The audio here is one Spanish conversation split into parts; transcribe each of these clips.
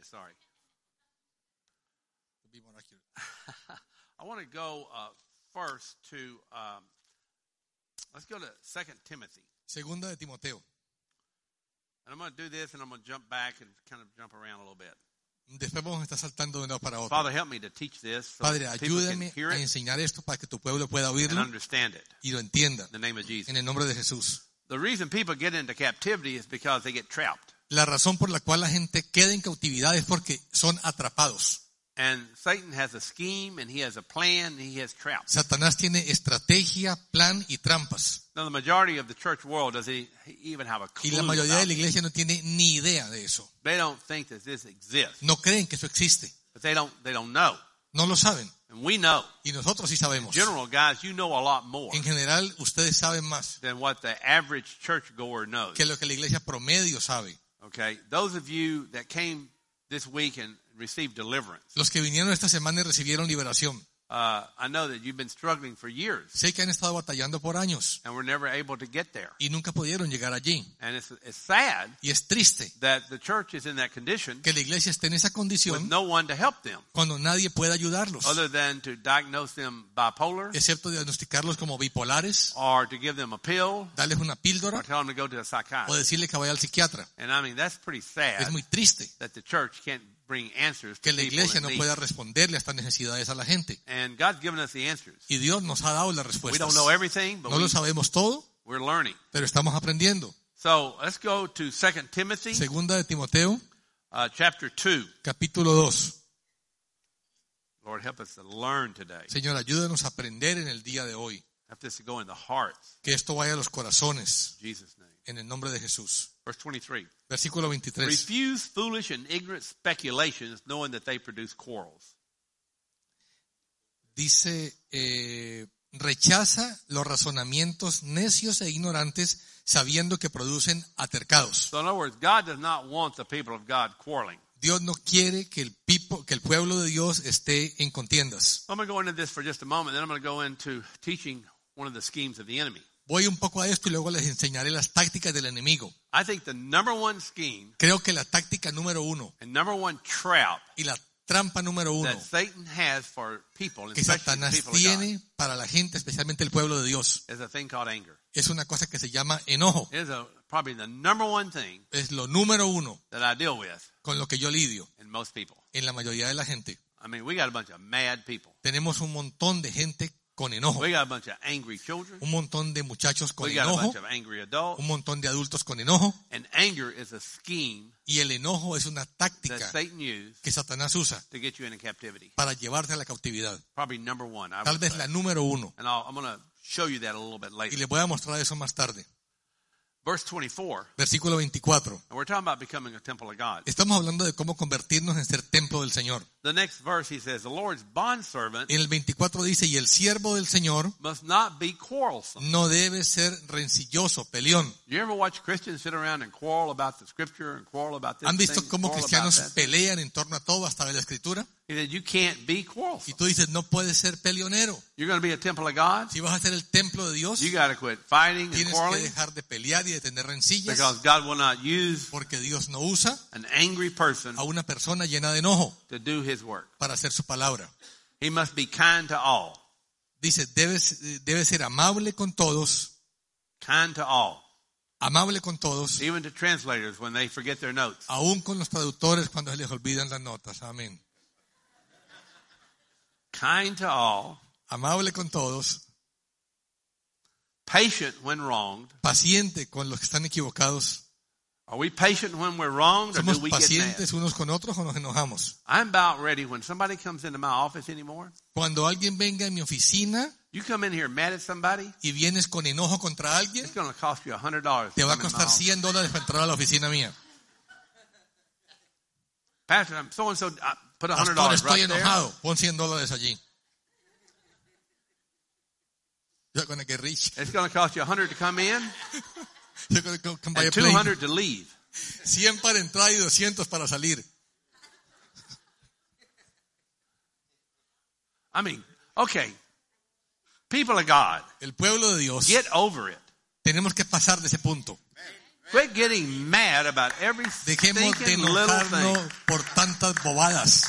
sorry. I want to go first to, let's go to 2 Timothy. Segunda de Timoteo. And I'm going to do this and I'm going to jump back and kind of jump around a little bit. Después vamos a estar saltando de uno para otro. Father, help me to teach this so Padre, that people can ayúdame hear a it enseñar esto para que tu pueblo pueda and oírlo understand it. y lo entienda. In the name of Jesus. En el nombre de Jesús. The reason people get into captivity is because they get trapped. La razón por la cual la gente queda en cautividad es porque son atrapados. And Satan has a scheme and he has a plan and he has traps. Satanás tiene estrategia, plan y trampas. Now the majority of the church world doesn't even have a Y clue la mayoría de about la it. iglesia no tiene ni idea de eso. They don't think that this exists. No creen que eso existe. But they don't know. No lo saben. And we know. Y nosotros sí sabemos. In general, guys, you know a lot more En general, ustedes saben más than what the average churchgoer knows. que lo que la iglesia promedio sabe. Okay? Those of you that came this week and received deliverance, Los que vinieron esta semana y recibieron liberación. I know that you've been struggling for years Sé que han estado batallando por años and were never able to get there. y nunca pudieron llegar allí. And it's sad Y es triste that the church is in that condition que la iglesia esté en esa with condición no one to help them cuando nadie puede ayudarlos, other than to diagnose them bipolar excepto diagnosticarlos como bipolares, or to give them a pill darles una or píldora tell them to go to a o psychiatrist. decirle que vaya al psiquiatra. And I mean, that's pretty sad Es muy triste that the church can't bring answers to que la people iglesia in no need. pueda responderle a estas necesidades a la gente. And God's given us the answers. Y Dios nos ha dado las We respuestas. don't know everything, but No lo sabemos todo, we're learning. pero estamos aprendiendo. So let's go to 2 Timothy Segunda de Timoteo, chapter 2. capítulo 2. Lord, help us to learn today. Señor, ayúdanos a aprender en el día de hoy. Help this to go in the hearts. Que esto vaya a los corazones, In Jesus' name. en el nombre de Jesús. Verse 23. Versículo 23. Refuse foolish and ignorant speculations, knowing that they produce quarrels. Dice, rechaza los razonamientos necios e ignorantes, sabiendo que producen altercados. So in other words, God does not want the people of God quarreling. Dios no quiere que el pueblo de Dios esté en contiendas. I'm going to go into this for just a moment, then I'm going to go into teaching one of the schemes of the enemy. Voy un poco a esto y luego les enseñaré las tácticas del enemigo. I think the number one scheme Creo que la táctica número uno and number one trap y la trampa número uno that Satan has for people, and que especially the Satanás people of God, tiene para la gente, especialmente el pueblo de Dios, is a thing called anger. es una cosa que se llama enojo. It is probably the number one thing Es lo número uno that I deal with con lo que yo lidio in most people. en la mayoría de la gente. I mean, we got a bunch of mad people. Tenemos un montón de gente con enojo, We got a bunch of angry children. un montón de muchachos con We got a enojo, bunch of angry adults. un montón de adultos con enojo, And anger is a scheme y el enojo es una that táctica Satan used que Satanás usa to get you into captivity. para llevarte a la cautividad. Probably number one, I Tal would vez say. la número uno. And I'm going to show you that a little bit Y later. les voy a mostrar eso más tarde. Verse 24, Versículo 24. and we're talking about becoming a temple of God. Estamos hablando de cómo convertirnos en ser templo del Señor. The next verse, he says, the Lord's bondservant En el 24 dice, y el siervo del Señor must not be quarrelsome. no debe ser rencilloso, peleón. You ever watch Christians sit around and quarrel about the scripture and quarrel about this ¿Han visto thing, cómo quarrel about cristianos that? pelean en torno a todo hasta de la escritura? He said, you can't be Y quarrelsome. tú dices, no puedes ser peleonero. You're going to be a temple of God. Si vas a ser el templo de Dios, You got to quit fighting and tienes que quarreling dejar de pelear y de tener rencillas, because God will not use porque Dios no usa an angry person a una persona llena de enojo to do his work. para hacer su palabra. He must be kind to all. Dice, debe ser amable con todos, Kind to all. amable con todos, Even to translators when they forget their notes. aún con los traductores cuando se les olvidan las notas. Amén. Kind to all. Amable con todos, Patient when wronged. paciente con los que están equivocados. Are we patient when we're wronged or do ¿Somos we get mad? pacientes unos con otros o nos enojamos? I'm about ready when somebody comes into my office anymore. Cuando alguien venga a mi oficina You come in here mad at somebody, y vienes con enojo contra alguien, it's going to cost you $100. te va a to come in my costar office. $100 para entrar a la oficina mía. Pastor, I'm so and so. Put $100 Pastor, estoy right there. enojado. Pon $100 allí. You're going to get rich. It's going to cost you $100 to come in You're going to come buy a and plane. $200 to leave. 100 para entrar y 200 para salir. I mean, okay. People of God, El pueblo de Dios, get over it. tenemos que pasar de ese punto. Quit getting mad about every Dejemos de stinking little enojarnos thing. por tantas bobadas.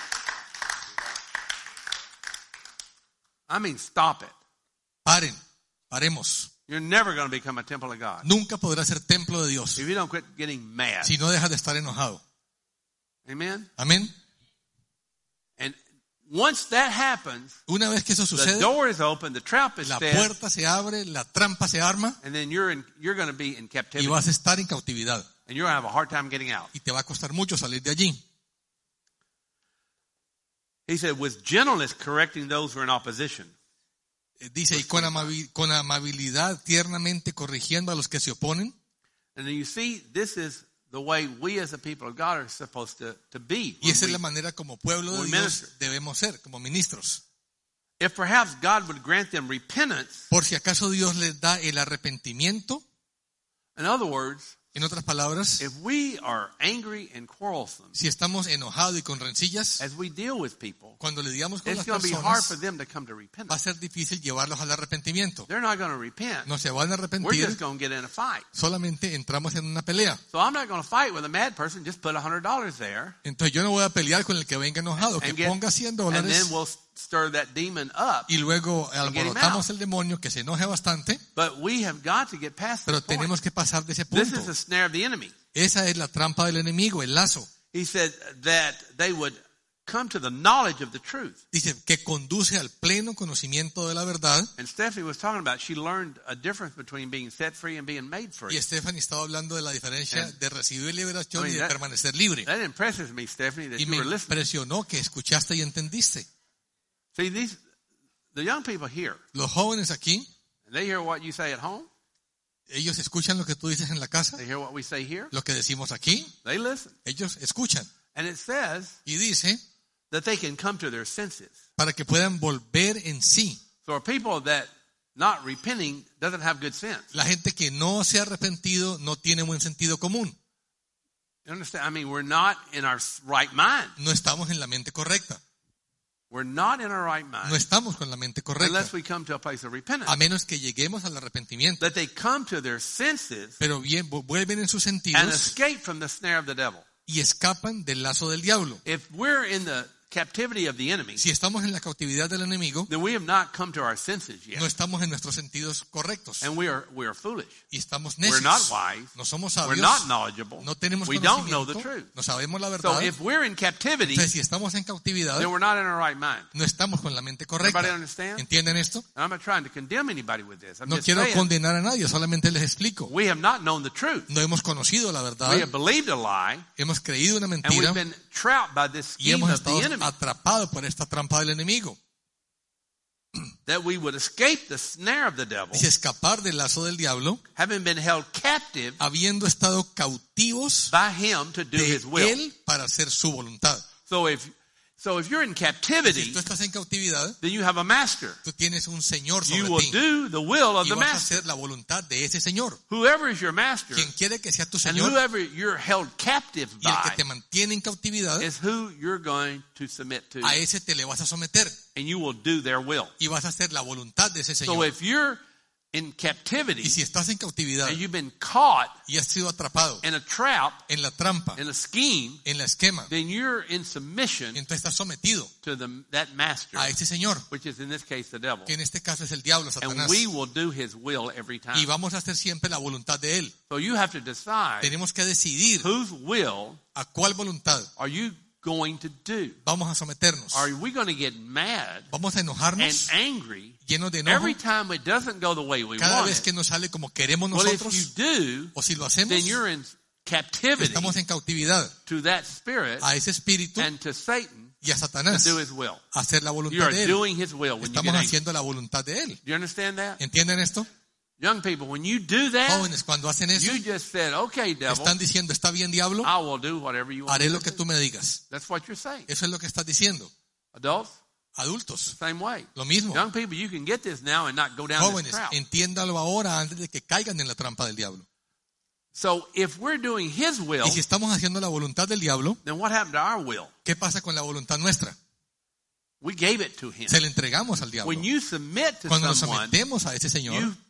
I mean, stop it. Paremos. You're never going to become a temple of God Nunca podrás ser templo de Dios if you don't quit getting mad. si no dejas de estar enojado. Amen? Amén. And once that happens, Una vez que eso the sucede, door is open, the trap is la set, puerta se abre, la trampa se arma and then you're going to be in y captivity. vas a estar en cautividad. And you're going to have a hard time getting out. Y te va a costar mucho salir de allí. He said, with gentleness correcting those who are in opposition. Dice, y con amabilidad, tiernamente corrigiendo a los que se oponen. And then you see, this is the way we as a people of God are supposed to be. Y esa es la manera como pueblo de we Dios minister. debemos ser, como ministros. If perhaps God would grant them repentance, Por si acaso Dios les da el arrepentimiento, in other words, en otras palabras, if we are angry and quarrelsome si estamos enojados y con rencillas, as we deal with people, cuando lidiamos con it's las going to be hard for personas, them to come to va a repentance. ser difícil llevarlos al arrepentimiento. They're not going to repent. No se van a We're arrepentir, just going to get in a fight. solamente entramos en una pelea. So I'm not going to fight with a mad person. Just put $100 there, Entonces yo no voy a pelear con el que venga enojado, que and get, ponga $100 and then we'll stir that demon up. y luego get him alborotamos out. el demonio, que se enoje bastante, But we have got to get past pero this point. tenemos que pasar de ese This punto. is the snare of the enemy. Esa es la trampa del enemigo, el lazo. He said that they would come to the knowledge of the truth. Dice que conduce al pleno conocimiento de la verdad. And Stephanie was talking about she learned a difference between being set free and being made free. Y Stephanie estaba hablando de la diferencia And- de recibir liberación I mean, y de that- permanecer libre. That impresses me, Stephanie, that Y you me were listening. impresionó que escuchaste y entendiste. See, the young people here, Los jóvenes aquí, they hear what you say at home. ellos escuchan lo que tú dices en la casa, They hear what we say here. lo que decimos aquí, They listen. ellos escuchan. And it says Y dice, that they can come to their senses. para que puedan volver en sí. So people that not repenting doesn't have good sense. La gente que no se ha arrepentido no tiene buen sentido común. You understand? I mean, we're not in our right mind. No estamos en la mente correcta. We're not in our right mind No estamos con la mente correcta. unless we come to a place of repentance. A menos que lleguemos al arrepentimiento. That they come to their senses Pero bien, vuelven en sus and sentidos escape from the snare of the devil. y escapan del lazo del diablo. If we're in the captivity of the enemy, Si estamos en la cautividad del enemigo, then we have not come to our senses yet. no estamos en nuestros sentidos correctos. And we are foolish. Y estamos We're not necios. wise. No somos We're sabios. not knowledgeable. No tenemos We don't know the conocimiento. truth. No sabemos la So verdad. if we're in captivity, Entonces, si estamos en cautividad, then we're not in our right mind. no estamos con la mente Everybody correcta. understand? ¿Entienden esto? I'm not trying to condemn anybody with this. I'm No just quiero saying condenar a nadie, solamente les explico. we have not known the truth. No hemos conocido la We verdad, have believed a lie, hemos creído una and mentira we've been trapped by this y scheme hemos of the estado enemy. atrapados por esta trampa del enemigo. That we would escape the snare of the devil, Dice escapar del lazo del diablo, having been held captive habiendo estado cautivos by him to do de his will. él para hacer su voluntad. So if you're in Si captivity, tú estás en cautividad, then you have a master. tú tienes un señor You sobre will ti do the will of y the vas a master. hacer la voluntad de ese señor. Whoever is your master Quien quiere que sea tu and señor whoever you're held captive y el que by te mantiene en cautividad, is who you're going to submit to, a ese te le vas a someter and you will do their will. y vas a hacer la voluntad de ese So señor. if you're in captivity Y si estás en cautividad and you've been caught y has sido atrapado in a trap, en la trampa, in a scheme, en la esquema, then you're in submission entonces estás sometido to that master, a ese señor, which is in this case the devil. que en este caso es el diablo, And Satanás. we will do his will every Y time. vamos a hacer siempre la voluntad de él. So you have to decide Tenemos que decidir whose will a cuál voluntad are you going to do? vamos a someternos. Are we going to get mad Vamos a and enojarnos, angry llenos de enojo, every time it doesn't go the way we cada want vez it? que nos sale como queremos Well, if nosotros, you do, o si lo hacemos, then you're in captivity estamos en cautividad to that spirit a ese espíritu and to Satan y a to Satanás do his will. a hacer la You voluntad are de él. doing his will when you Estamos get angry. haciendo la voluntad de él. Do you understand that? ¿Entienden esto? Young people, when you do that, Jóvenes, cuando hacen eso, you just said, okay, devil, están diciendo, está bien, diablo, I will do whatever you want haré me lo to que do. tú me digas. That's what you're saying. Eso es lo que estás diciendo. Adults, Adultos, same way. lo mismo. Young people, you can get this now and not go down this Jóvenes, trap. entiéndalo ahora antes de que caigan en la trampa del diablo. So if we're doing his will, Y si estamos haciendo la voluntad del diablo, then what happened to our will? ¿qué pasa con la voluntad nuestra? We gave it to him. Se la entregamos al diablo. When you submit to Cuando nos someone, sometemos a ese Señor, you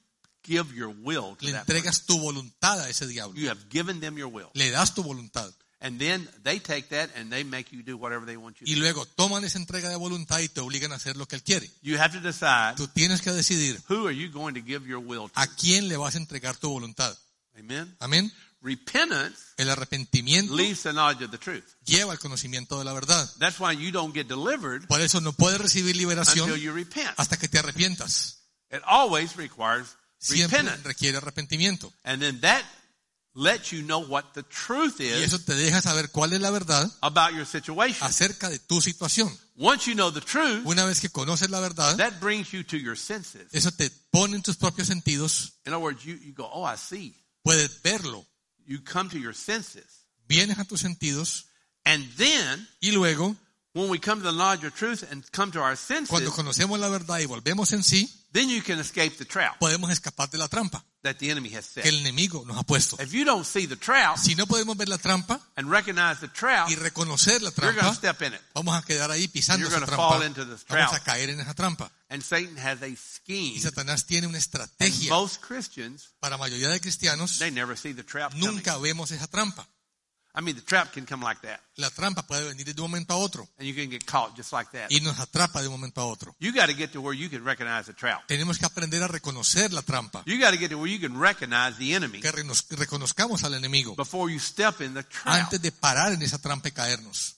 give your will to Le that entregas tu voluntad a ese diablo. person. You have given them your will. Le das tu voluntad. And then they take that and they make you do whatever they want you to Y do. luego toman esa entrega de voluntad y te obligan a hacer lo que él quiere. You have to decide, Tú tienes que decidir who are you going to give your will to? a quién le vas a entregar tu voluntad. Amen. Amén. Repentance El arrepentimiento leads to knowledge of the truth. lleva al conocimiento de la verdad. That's why you don't get delivered Por eso no puedes recibir liberación until you repent. hasta que te arrepientas. It always requires Siempre repentance. requiere arrepentimiento. And then that lets you know what the truth Y is eso te deja saber cuál es la verdad about your situation. acerca de tu situación. Once you know the truth, Una vez que conoces la verdad, that brings you to your senses. eso te pone en tus propios sentidos. In other words, you go, oh, I see. Puedes verlo. You come to your senses. Vienes a tus sentidos And then, y luego, when we come to the knowledge of truth and come to our cuando senses, conocemos la verdad y volvemos en sí, then you can escape the trap podemos escapar de la trampa that the enemy has que set. el enemigo nos ha puesto. If you don't see the trap Si no podemos ver la trampa and recognize the trap, y reconocer la you're going to trampa, step in it. vamos a quedar ahí pisando You're esa gonna fall trampa. into this Vamos trap. a caer en esa trampa. And Satan has a Y scheme. Satanás tiene una And estrategia. most Christians, Para la mayoría de cristianos, they never see the trap coming. nunca vemos esa trampa. I mean, the trap can come like that. La trampa puede venir de un momento a otro And you can get caught just like that. y nos atrapa de un momento a otro. You got to get to where you can recognize the trap. Tenemos que aprender a reconocer la trampa, You got to get to where you can recognize the enemy que reconozcamos al enemigo before you step in the trap. antes de parar en esa trampa y caernos.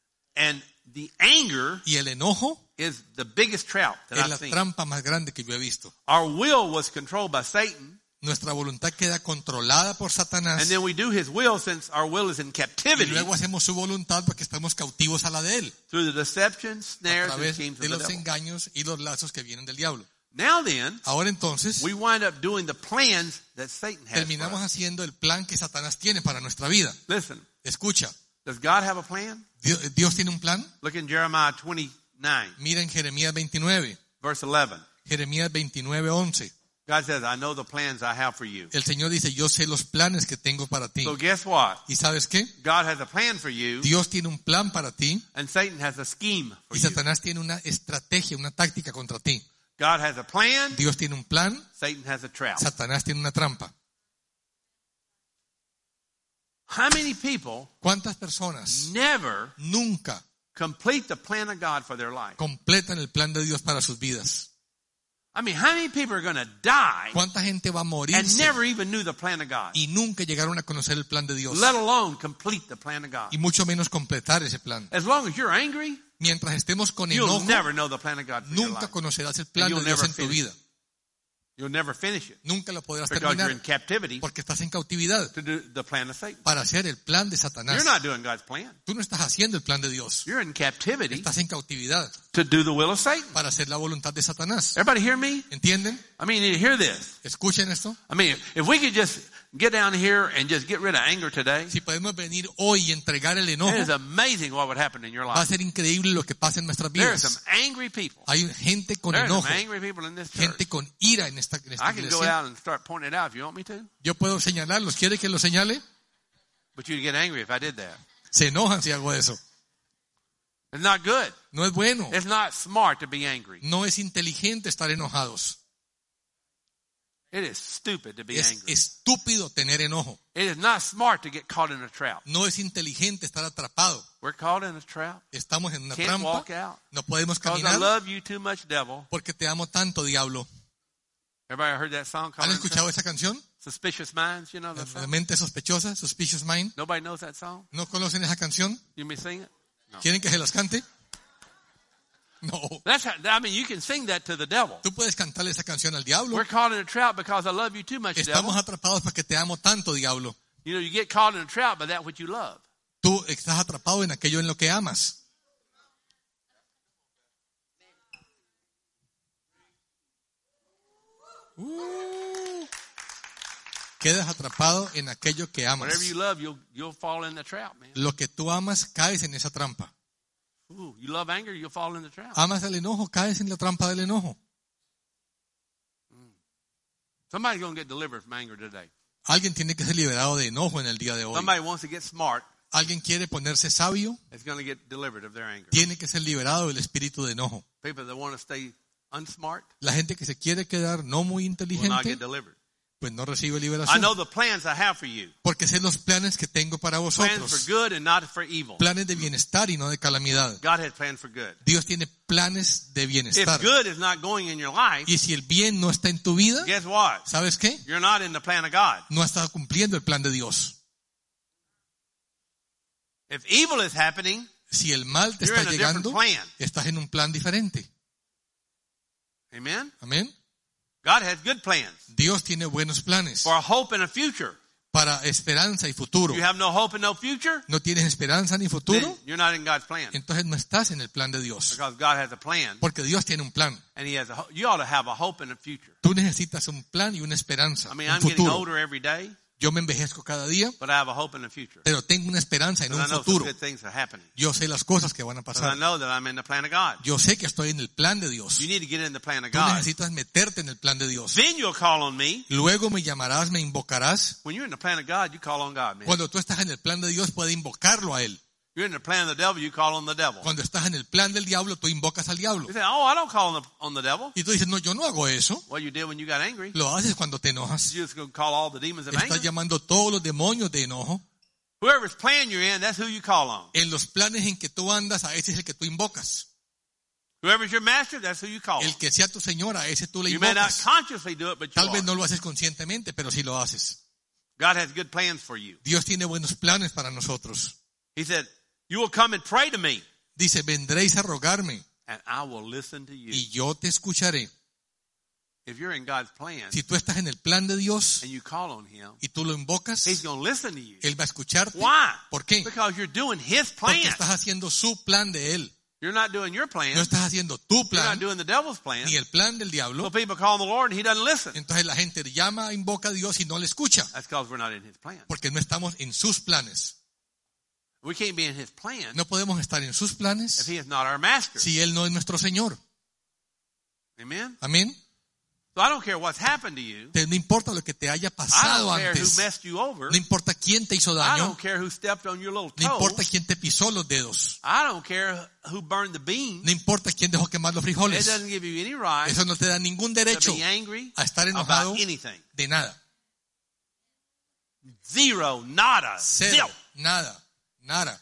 And the anger Y el enojo is the biggest trap that es I've la seen. trampa más grande que yo he visto. Our will was controlled by Satan, Nuestra voluntad queda controlada por Satanás and then we do his will since our will is in y captivity luego hacemos su voluntad porque estamos cautivos a la de él, through the deception, a snares, and través schemes de of the los devil. engaños y los lazos que vienen del diablo. Now then, Ahora entonces, we wind up doing the plans that Satan has for terminamos us. haciendo el plan que Satanás tiene para nuestra vida. Listen, Escucha, does God have a plan? Dios tiene un plan. Look in Jeremiah 29, Mira en Jeremías 29, verse 11. Jeremías 29, 11. God says, I know the plans I have for you. El Señor dice, yo sé los planes que tengo para ti. So guess what? ¿Y sabes qué? God has a plan for you, Dios tiene un plan para ti and Satan has a scheme for y you. Satanás tiene una estrategia, una táctica contra ti. God has a plan, Dios tiene un plan, Satan has a trap. Satanás tiene una trampa. How many people ¿Cuántas personas never nunca complete the plan of God for their life? completan el plan de Dios para sus vidas? I mean, how many people are going to die ¿Cuánta gente va a and morirse never even knew the plan of God, y nunca llegaron a conocer el plan de Dios? let alone complete the plan of God? Y mucho menos completar ese plan. As long as you're angry, Mientras estemos con you'll enojo, never know the plan of God for your nunca life. conocerás el plan And de you'll Dios never en tu finish vida. You'll never finish it Nunca lo podrás because you're in terminar captivity porque estás en cautividad to do the plan of Satan. para hacer el plan de Satanás. You're not doing God's plan. Tú no estás haciendo el plan de Dios. You're in captivity Estás en cautividad to do the will of Satan. para hacer la voluntad de Satanás. Everybody hear me? ¿Entienden? I mean, you need to hear this. Escuchen esto. I mean, if we could just get down here and just get rid of anger today, Si podemos venir hoy y entregar el enojo, it is amazing what would happen in your va a life. ser increíble lo que pasa en nuestras There are some vidas. angry people. Hay gente con There are some enojo, angry people in this church. gente con ira en esta I can go iglesia. out and start pointing it out if you want me to, Yo puedo señalarlos. ¿Quiere que los señale? but you'd get angry if I did that. Se enojan si hago eso. It's not good. No es bueno. It's not smart to be angry. No es inteligente estar enojados. It is stupid to be Es angry. estúpido tener enojo. It is not smart to get caught in a trap. No es inteligente estar atrapado. We're caught in a trap. Estamos en una Can't trampa. walk out. No podemos Because I caminar love you too much, devil. porque te amo tanto, diablo. Everybody heard that song? ¿Han Caught in a escuchado Trap? esa canción? Suspicious Minds, you know that La song? mente sospechosa, Suspicious Mind. Nobody knows that song? ¿No conocen esa canción? You may sing it? No. ¿Quieren que se las cante? No. That's how, I mean, you can sing that to the devil. Tú puedes cantarle esa canción al diablo. We're caught in a trap because I love you too much, devil. Estamos atrapados porque te amo tanto, diablo. You know, you get caught in a trap by that which you love. Tú estás atrapado en aquello en lo que amas. Quedas atrapado en aquello que amas. Whatever you love, you'll fall in the trap, man. Lo que tú amas, caes en esa trampa. Ooh, you love anger, you'll fall in the trap. Amas el enojo, caes en la trampa del enojo. Somebody's going to get delivered from anger today. Alguien tiene que ser liberado de enojo en el día de hoy. Somebody wants to get smart, Alguien quiere ponerse sabio, is going to get delivered of their anger. tiene que ser liberado del espíritu de enojo. People that want to stay unsmart, La gente que se quiere quedar no muy will not get inteligente, delivered. pues no recibe I liberación. know the plans I have for you. Porque sé los planes que tengo para Plans for vosotros. good and not for evil. Planes de bienestar y no de calamidad. God has plans for good. Dios tiene planes de If bienestar. good is not going in your life, Y si el bien no está en tu vida, guess what? ¿sabes qué? You're not in the plan of God. No has estado cumpliendo el plan de Dios. If evil is happening, Si el mal te you're está in a different llegando, plan. estás en un plan diferente. Amen? Amén. God has good plans Dios tiene buenos planes for a hope and a future. para esperanza y futuro. You have no hope and no future, ¿No tienes esperanza ni then futuro? you're not in God's plan. Entonces no estás en el plan de Dios. Because God has a plan, Porque Dios tiene un plan. and you ought to have a hope and a future. Tú necesitas un plan y una esperanza, I mean, un I'm getting futuro. older every day, Yo me envejezco cada día, but I have a hope and a future. pero tengo una esperanza en Because un I know some futuro. good things are happening. Yo sé las cosas que van a Because I pasar. know that I'm in the plan of God. Yo sé que estoy en el plan de Dios. You need to get in the plan of Tú God. necesitas meterte en el plan de Dios. Then you'll call on me. Luego me llamarás, me invocarás. When you're in the plan of God, you call on God, man. Cuando tú estás en el plan de Dios, puedes invocarlo a Él. You're in the plan of the devil, you call on the devil. Cuando estás en el plan del diablo, tú invocas al diablo. You say, oh, I don't call on the devil. Y tú dices, no, yo no hago eso. Well, you did when you got angry. Lo haces cuando te enojas. You just gonna call all the demons of Estás anger. llamando todos los demonios de enojo. Whoever's plan you're in, that's who you call on. En los planes en que tú andas, a ese es el que tú invocas. Whoever's your master, that's who you call on. El que sea tu Señor, a ese tú le You may not invocas. consciously do it, but you Tal vez are. no lo haces conscientemente, pero sí lo haces. God has good plans for you. Dios tiene buenos planes para nosotros. He said, you will come and pray to me, Dice, vendréis a rogarme and I will listen to you. y yo te escucharé. If you're in God's plan Si tú estás en el plan de Dios and you call on Him, y tú lo invocas, He's going to listen to you. Él va a escucharte. Why? ¿Por qué? Because you're doing His Porque plan. estás haciendo su plan de Él. You're not doing your plan. No estás haciendo tu You're not plan, doing the devil's plan. ni el plan del So diablo. people call on the Lord and He doesn't listen. Entonces la gente llama, invoca a Dios y no le escucha. That's because we're not in His plan. Porque no estamos en sus planes. We can't be in His plan No podemos estar en sus if planes He is not our master. si Él no es nuestro Señor. Amen? Amén. So I don't care what's happened to you. No importa lo que te haya I pasado don't care who antes. messed you over. No importa quién te hizo I daño. don't care who stepped on your little No toe. importa quién te pisó los dedos. I don't care who burned the beans. No importa quién dejó quemar los It frijoles. doesn't give you any right Eso no te da ningún derecho to be angry a estar enojado about anything. de nada. Zero, nada, Cero. zero. Nada. Nada.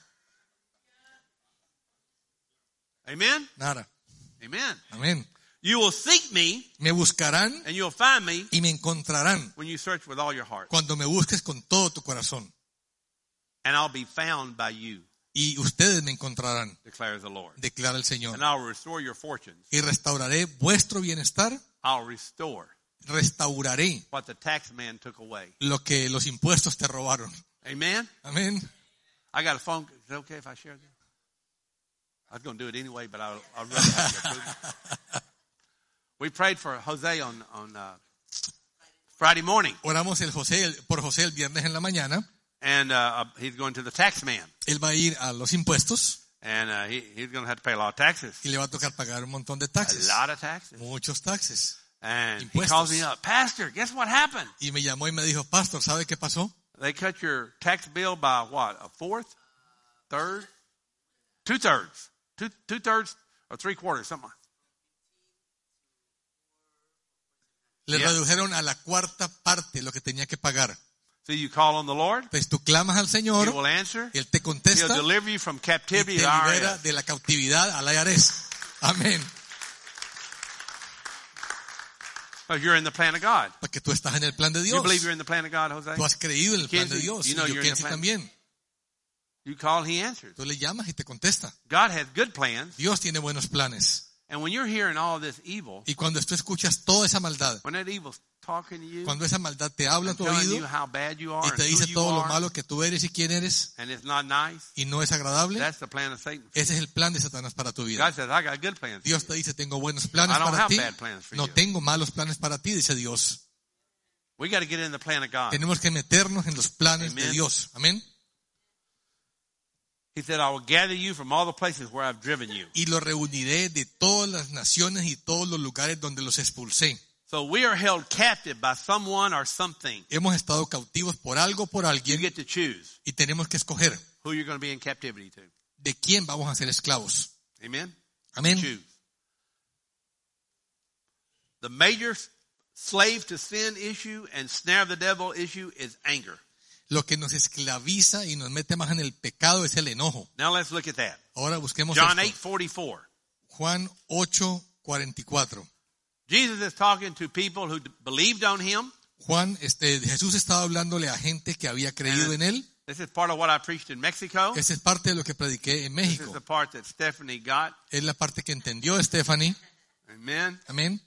Amen? Nada. Amen. Amén. You will seek me Me buscarán and you'll find me y me encontrarán when you search with all your heart. cuando me busques con todo tu corazón. And I'll be found by you, Y ustedes me encontrarán, declares the Lord. declara el Señor. And I'll restore your fortunes. Y restauraré vuestro bienestar. I'll restore Restauraré what the tax man took away. lo que los impuestos te robaron. Amen? Amén. I got a phone. Is it okay if I share this? I was going to do it anyway, but I'd rather have you approve. We prayed for Jose on Friday morning, Oramos por José el viernes en la mañana. and he's going to the tax man, Él va a ir a los impuestos and he's going to have to pay a lot of taxes, y le va a tocar pagar un montón de a taxes. lot of taxes. Muchos taxes. And he Impuestos. calls me up, Pastor, guess what happened? Y me llamó y me dijo, Pastor, ¿sabe qué pasó? They cut your tax bill by what? A fourth, third, 2/3, 2/3 or 3/4, something. Le Yeah. redujeron a la cuarta parte lo que tenía que pagar. So you call on the Lord, Entonces tú clamas al He Señor, will answer, Él te He'll contesta deliver you from y captivity te to the libera IRS. de la cautividad al IRS. Amén. Because you're in the plan of God. Porque tú estás en el plan de You Dios. believe you're in the plan of God, Jose? Tú has creído en el plan de Kenzie, Dios. you Y know yo you're in the Kenzie plan. también. You call, He answers. Tú le llamas y te contesta. God has good plans. Dios tiene buenos planes. And when you're hearing all this evil, Y cuando tú escuchas toda esa maldad, when that evil's talking to you, cuando esa maldad te habla a and tu telling you oído how bad you are y te and dice who todo you lo are, malo que tú eres y quién eres and it's not nice, y no es agradable, that's the plan of Satan. ese es el plan de Satanás para tu vida. God says, I got good plans for Dios you. te dice, tengo buenos planes I don't para have ti. bad plans for No you. tengo malos planes para ti, dice Dios. We got to get in the plan of God. Tenemos que meternos en los planes de Amen. Dios. Amén. He said, I will gather you from all the places where I've driven you. Y lo reuniré de todas las naciones y todos los lugares donde los expulsé. So we are held captive by someone or something. Hemos estado cautivos por algo, por You alguien, get to choose y tenemos que escoger who you're going to be in captivity to. de quién vamos a ser esclavos. Amen? Amén. Choose. the major slave to sin issue and snare of the devil issue is anger. Lo que nos esclaviza y nos mete más en el pecado es el enojo. Now let's look at that. Ahora busquemos John esto. 8:44. Juan 8:44. Jesus is talking to people who believed on him. Jesús estaba hablándole a gente que había creído en él. This is part of what I preached in Mexico. Esa es parte de lo que prediqué en This is México. the part that Stephanie got. Es la parte que entendió Stephanie. Amen. Amén.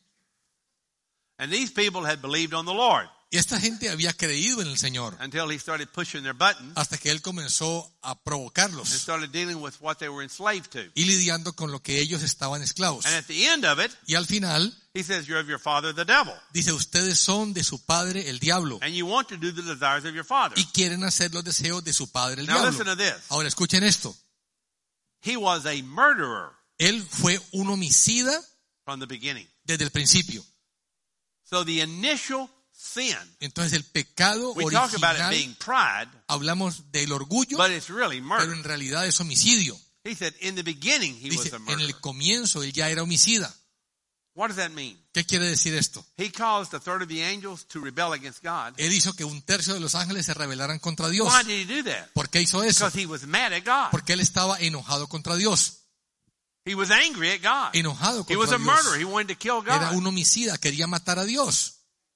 And these people had believed on the Lord Y esta gente había creído en el Señor until he started pushing their buttons hasta que él comenzó a and provocarlos started dealing with what they were enslaved to. y lidiando con lo que ellos estaban esclavos. And at the end of it, Y al final he says, you're of your father, the devil. dice, ustedes son de su padre el diablo And you want to do the desires of your father. y quieren hacer los deseos de su padre el Now diablo. listen to this. Ahora escuchen esto. He was a murderer Él fue un homicida from the beginning. desde el principio. So the initial sin, Entonces el pecado we talk about it original, being pride, hablamos del orgullo, but it's really pero murder. en realidad es homicidio. He said in the beginning he was Dice, a en murderer. el comienzo él ya era homicida. What does that mean? ¿Qué quiere decir esto? He caused a third of the angels to rebel against God. Él hizo que un tercio de los ángeles se rebelaran contra Dios. Why did he do that? ¿Por qué hizo eso? Because he was mad at God. Porque él estaba enojado contra Dios. He was angry at God. Enojado He was contra a murderer. He Dios. wanted to kill Era God. un homicida, quería matar a Dios.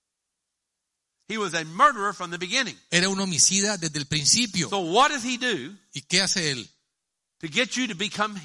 He was a murderer from the beginning. Era un homicida desde el principio. So what does he do ¿Y qué hace él? to get you to become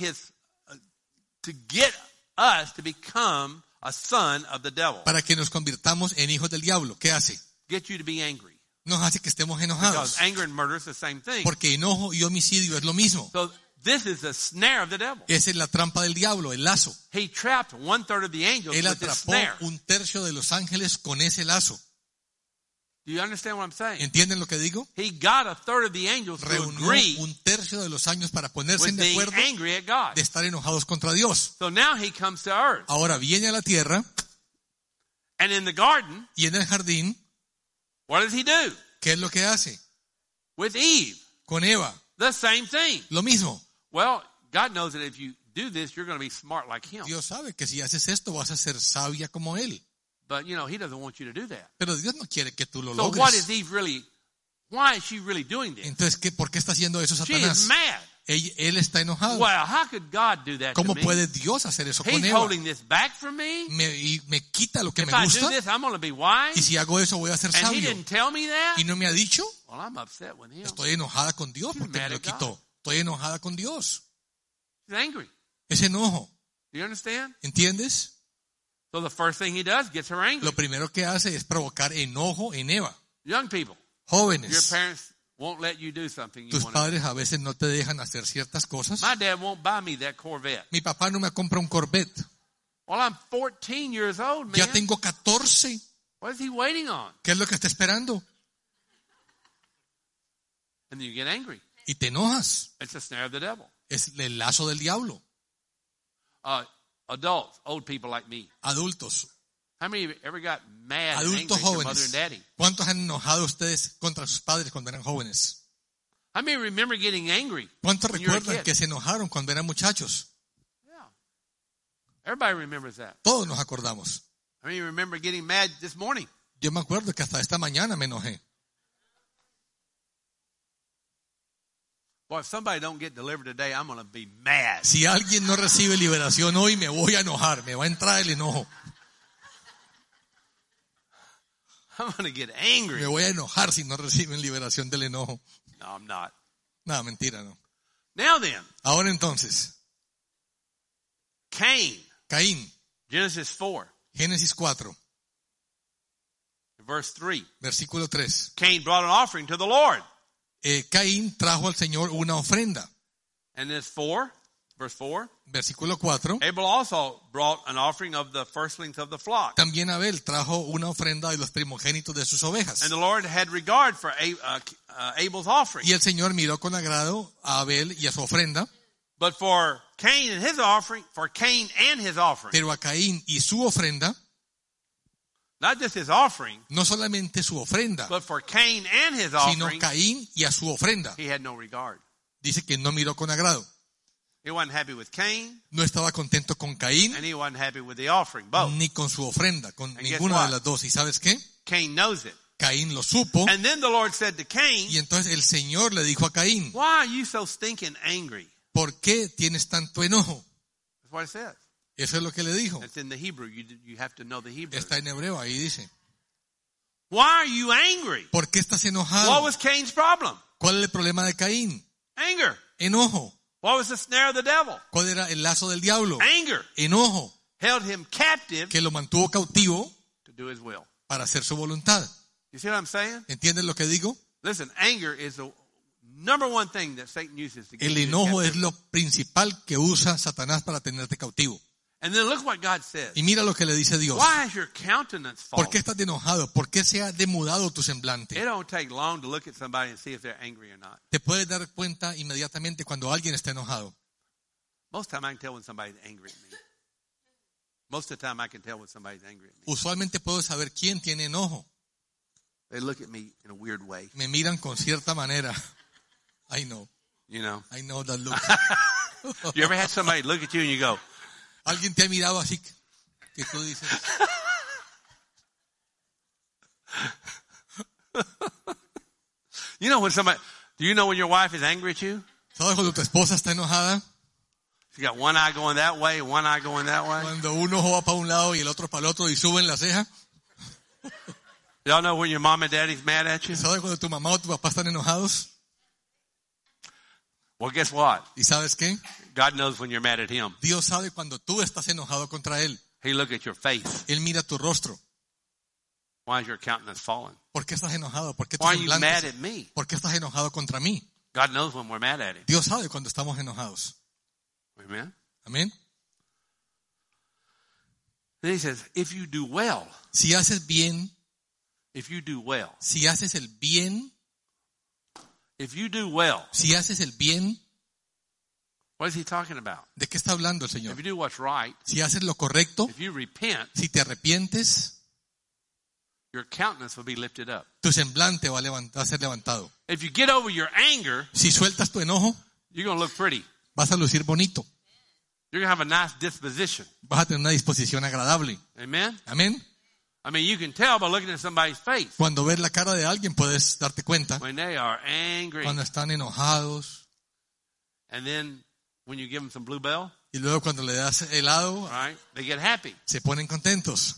to get us to become a son of the devil? Para que nos convirtamos en hijos del diablo. ¿Qué hace? Get you to be angry. Nos hace que estemos enojados. Because anger and murder is the same thing. Porque enojo y homicidio es lo mismo. So this is the snare of the devil. Esa es la trampa del diablo, el lazo. He trapped 1/3 of the angels Él with this atrapó snare. un tercio de los ángeles con ese lazo. Do you understand what I'm saying? ¿Entienden lo que digo? He got a third of the angels to Reunió agree un tercio de los años para ponerse with de being acuerdo angry at God. de estar enojados contra Dios. So now he comes to earth. Ahora viene a la tierra And in the garden, y en el jardín, what does he do? ¿qué es lo que hace? With Eve, Con Eva, the same thing. lo mismo. Well, God knows that if you do this, you're going to be smart like him. Dios sabe que si haces esto vas a ser sabia como él. But, you know, he doesn't want you to do that. Pero Dios no quiere que tú lo So what is logres. Eve really, why is she really doing this? Entonces, ¿por qué está haciendo eso She is Satanás? mad. Él está enojado. Well, how could God do that to ¿Cómo me? puede Dios hacer eso con He's Eva? holding this back from me. Y me quita lo que If me I do gusta. this, I'm going to be wise. Y si hago eso voy a ser And he sabio. didn't tell me that. Y no me ha dicho. Well, I'm upset with him. Estoy enojada con Dios porque me lo quitó. Estoy enojada con Dios. He's angry. Es enojo. Do you understand? ¿Entiendes? So the first thing he does gets her angry. Lo primero que hace es provocar enojo en Eva. Young people, your Jóvenes, parents won't let you do something you tus want to do. padres a veces no te dejan hacer ciertas cosas. My dad won't buy me that Corvette. Mi papá no me compra un Corvette. Well, I'm 14 years old, man. Ya tengo 14. What is he waiting on? ¿Qué es lo que está esperando? And then you get angry. Y te enojas. It's a snare of the devil. Es el lazo del diablo. Adults, old people like me. Adultos, How many of you ever got mad and angry adultos at your mother jóvenes. and daddy? ¿Cuántos han enojado ustedes contra sus padres cuando eran jóvenes? How many remember getting angry? ¿Cuántos when you were a recuerdan kid? que se enojaron cuando eran muchachos? Yeah. Everybody remembers that. Todos nos acordamos. How many remember getting mad this morning? Yo me acuerdo que hasta esta mañana me enojé. Boy, if somebody don't get delivered today, I'm going to be mad. Si alguien no recibe liberación hoy, me voy a enojar, me va a entrar el enojo. I'm going to get angry. Me voy a enojar si no reciben liberación del enojo. No, I'm not. Nada, mentira, no. Now then, Ahora entonces, Cain, Caín, Genesis 4, Génesis 4, verse 3. versículo 3. Cain brought an offering to the Lord. Caín trajo al Señor una ofrenda. And this 4, verse 4, Versículo 4. Abel also brought an offering of the firstlings of the flock. También Abel trajo una ofrenda de los primogénitos de sus ovejas. And the Lord had regard for Abel's offering. Y el Señor miró con agrado a Abel y a su ofrenda, But for Cain and his offering, pero a Caín y su ofrenda, not just his offering, no solamente su ofrenda, but for Cain and his sino offering, Caín y a su ofrenda. he had no regard. Dice que no miró con agrado. He wasn't happy with Cain, No estaba contento con Caín and he wasn't happy with the offering, both. ni con su ofrenda, con And guess ninguna what? de las dos. ¿Y sabes qué? Cain knows it. Caín lo supo And then the Lord said to Cain, y entonces el Señor le dijo a Caín, why are you so stinking angry? ¿por qué tienes tanto enojo? That's what it says. Eso es lo que le dijo. It's in the Hebrew. You have to know the Hebrew. Está en hebreo, ahí dice. Why are you angry? ¿Por qué estás What enojado? was Cain's problem? ¿Cuál es el problema de Caín? Anger. Enojo. What was the snare of the devil? ¿Cuál era el lazo del diablo? Anger. Enojo, Held him captive que lo mantuvo cautivo to do his will. para hacer su voluntad. You see what I'm saying? ¿Entiendes lo que digo? Listen, anger is the number one thing that Satan uses to get El you in enojo es captivity. lo principal que usa Satanás para tenerte cautivo. And then look what God says. Y mira lo que le dice Dios. Why is your countenance ¿Por fallen? qué estás enojado? ¿Por qué se ha demudado tu It semblante? don't take long to look at somebody and see if they're angry or not. Te puedes dar cuenta inmediatamente cuando alguien está enojado. Most of the time I can tell when somebody's angry at me. Most of the time I can tell when somebody's angry at me. Usualmente puedo saber quién tiene enojo. They look at me in a weird way, Me miran con cierta manera. I know you know. that look. You ever had somebody look at you and you go, Alguien te ha mirado así que tú dices, you know when somebody, do you know when your wife is angry at you? ¿sabes cuando tu esposa está enojada? She got one eye going that way, one eye going that way. Cuando un ojo va para un lado y el otro para el otro y suben la ceja. Y'all know when your mom and daddy's mad at you? ¿Sabes cuando tu mamá o tu papá están enojados? Well, guess what? ¿Y sabes qué? God knows when you're mad at him. Dios sabe cuando tú estás enojado contra Él. He look at your face. Él mira tu rostro. Why is your countenance fallen? ¿Por qué estás enojado? ¿Por qué tu Why are you semblante mad se- at me? ¿Por qué estás enojado contra mí? God knows when we're mad at him. Dios sabe cuando estamos enojados. Amen. Amén. Then he says, if you do well, Si haces bien, if you do well, si haces el bien, if you do well, si haces el bien, what is he talking about? ¿de qué está hablando el If Señor? you do what's right, Si haces lo correcto, if you repent, si te arrepientes, your countenance will be lifted up. tu semblante va a ser levantado. If you get over your anger, Si sueltas tu enojo, you're going to look pretty. vas a lucir bonito. You're going to have a nice disposition. Vas a tener una disposición agradable. Amen? Amén. I mean, you can tell by looking at somebody's face Cuando ves la cara de alguien puedes darte cuenta. when they are angry. Cuando están enojados. And then when you give them some Bluebell, Y luego cuando le das helado, right, they get happy. se ponen contentos.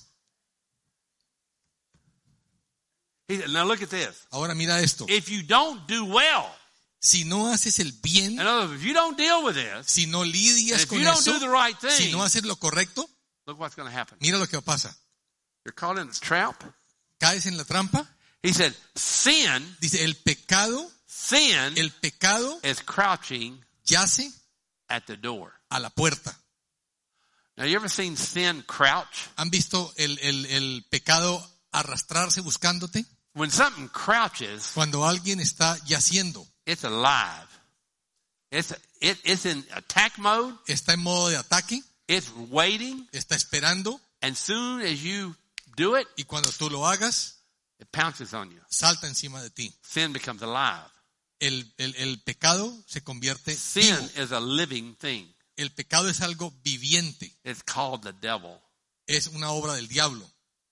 He said, now look at this. Ahora mira esto. If you don't do well, Si no haces el bien, in other words, if you don't deal with this, si no and lidias if con you don't eso, do the right si thing, no haces lo correcto, look what's going to happen. mira lo que pasa. You're caught in a trap. Caes en la trampa. He said, sin Dice, el pecado is crouching yace at the door. a la puerta. Now, you ever seen sin crouch? ¿Han visto el pecado arrastrarse buscándote? When something crouches, Cuando alguien está yaciendo, it's alive. It's in attack mode. está en modo de ataque, It's waiting. está esperando, And soon as you do it, y cuando tú lo hagas, it pounces on you. salta encima de ti. Sin becomes alive. El pecado se convierte Sin vivo. is a living thing. El pecado es algo viviente. It's called the devil. Es una obra del diablo.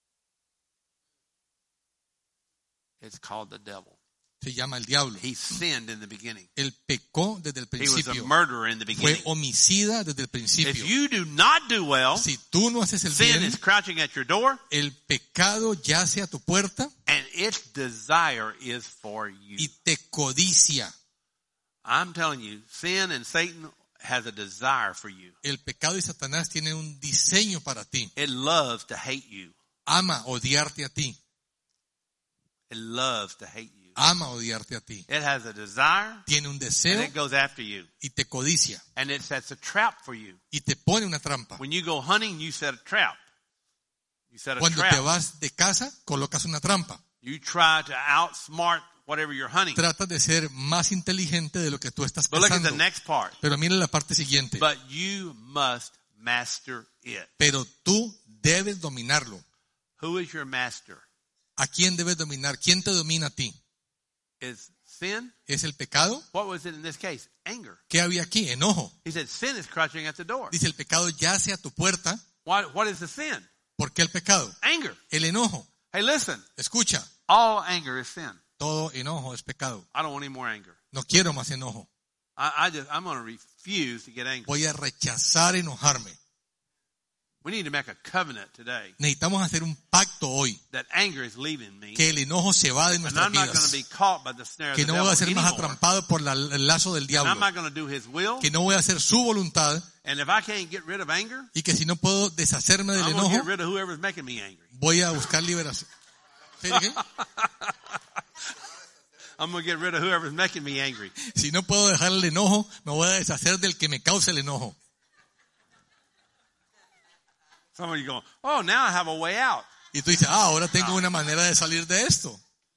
It's called the devil. Se llama el diablo. He sinned in the beginning. Él pecó desde el He was a principio. murderer in the Fue beginning. homicida desde el If principio. you do not do well, Si tú no haces el sin bien, is crouching at your door, el pecado yace a tu puerta and its desire is for you. y te codicia. I'm telling you, sin and Satan has a desire for you. El pecado y Satanás tienen un diseño para ti. It loves to hate you. Ama odiarte a ti. It loves to hate you. Ama odiarte a ti. It has a desire, Tiene un and deseo it goes after you. y te codicia. And it sets a trap for you. Y te pone una trampa. When you go hunting, you set a trap. You set a Cuando te trap. vas de casa, colocas una trampa. You try to outsmart whatever you're hunting. Tratas de ser más inteligente de lo que tú estás But look at the cazando. next part. Pero mira la parte siguiente. But you must master it. Pero tú debes dominarlo. Who is your master? ¿A quién debes dominar? ¿Quién te domina a ti? Is sin? ¿Es el pecado? What was it in this case? Anger. ¿Qué había aquí? Enojo. He said, sin is crouching at the door. Dice, el pecado yace a tu puerta. What is the sin? ¿Por qué el pecado? Anger. El enojo. Hey, listen. Escucha, All anger is sin. todo enojo es pecado. I don't want any more anger. No quiero más enojo. I'm going to refuse to get angry. Voy a rechazar enojarme. We need to make a covenant today Necesitamos hacer un pacto hoy. that anger is leaving me. Que el enojo se va de And nuestras I'm not going to vidas. be caught by the snare of Que the no devil voy a ser más anymore. atrampado por el lazo del And diablo. I'm not going to do his will. Que no voy a hacer su voluntad. And if I can't get rid of anger, Y que si no puedo deshacerme del I'm going to enojo, get rid of whoever's making me angry. voy a buscar liberación. ¿Sí, qué? I'm going to get rid of whoever's making me angry. Si no puedo dejar el enojo, me voy a deshacer del que me cause el enojo. Some of you going, oh, now I have a way out. Y tú dices, ahora tengo una manera de salir de esto.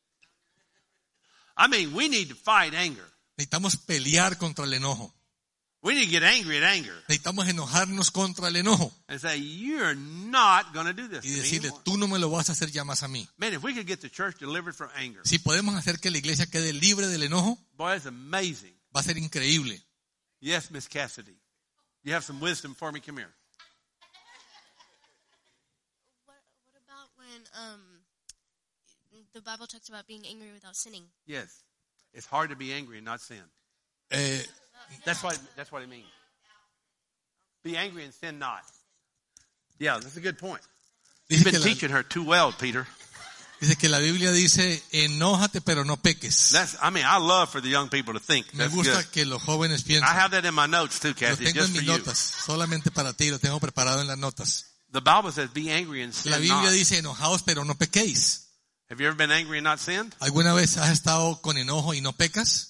I mean, we need to fight anger. Necesitamos pelear contra el enojo. We need to get angry at anger Necesitamos enojarnos contra el enojo. and say, you're not going to do this Y to me decirle, anymore. tú no me lo vas a hacer ya más a mí. Man, if we could get the church delivered from anger, Si podemos hacer que la iglesia quede libre del enojo, boy, it's amazing. va a ser increíble. Yes, Miss Cassidy. You have some wisdom for me? Come here. What about when the Bible talks about being angry without sinning? Yes. It's hard to be angry and not sin. Eh, That's what it means. Be angry and sin not. Yeah, that's a good point. You've dice, been que teaching her too well, Peter. la Biblia dice, enójate pero no peques. I love for the young people to think. Me That's gusta good. que los jóvenes I piensen. have that in my notes too, Lo Kathy, tengo just en for mis you. notas, solamente para ti, lo tengo preparado en las notas. The Bible says be angry and La sin Biblia not. dice, enojaos pero no pequéis. Have you ever been angry and not sinned? ¿Alguna vez has estado con enojo y no pecas?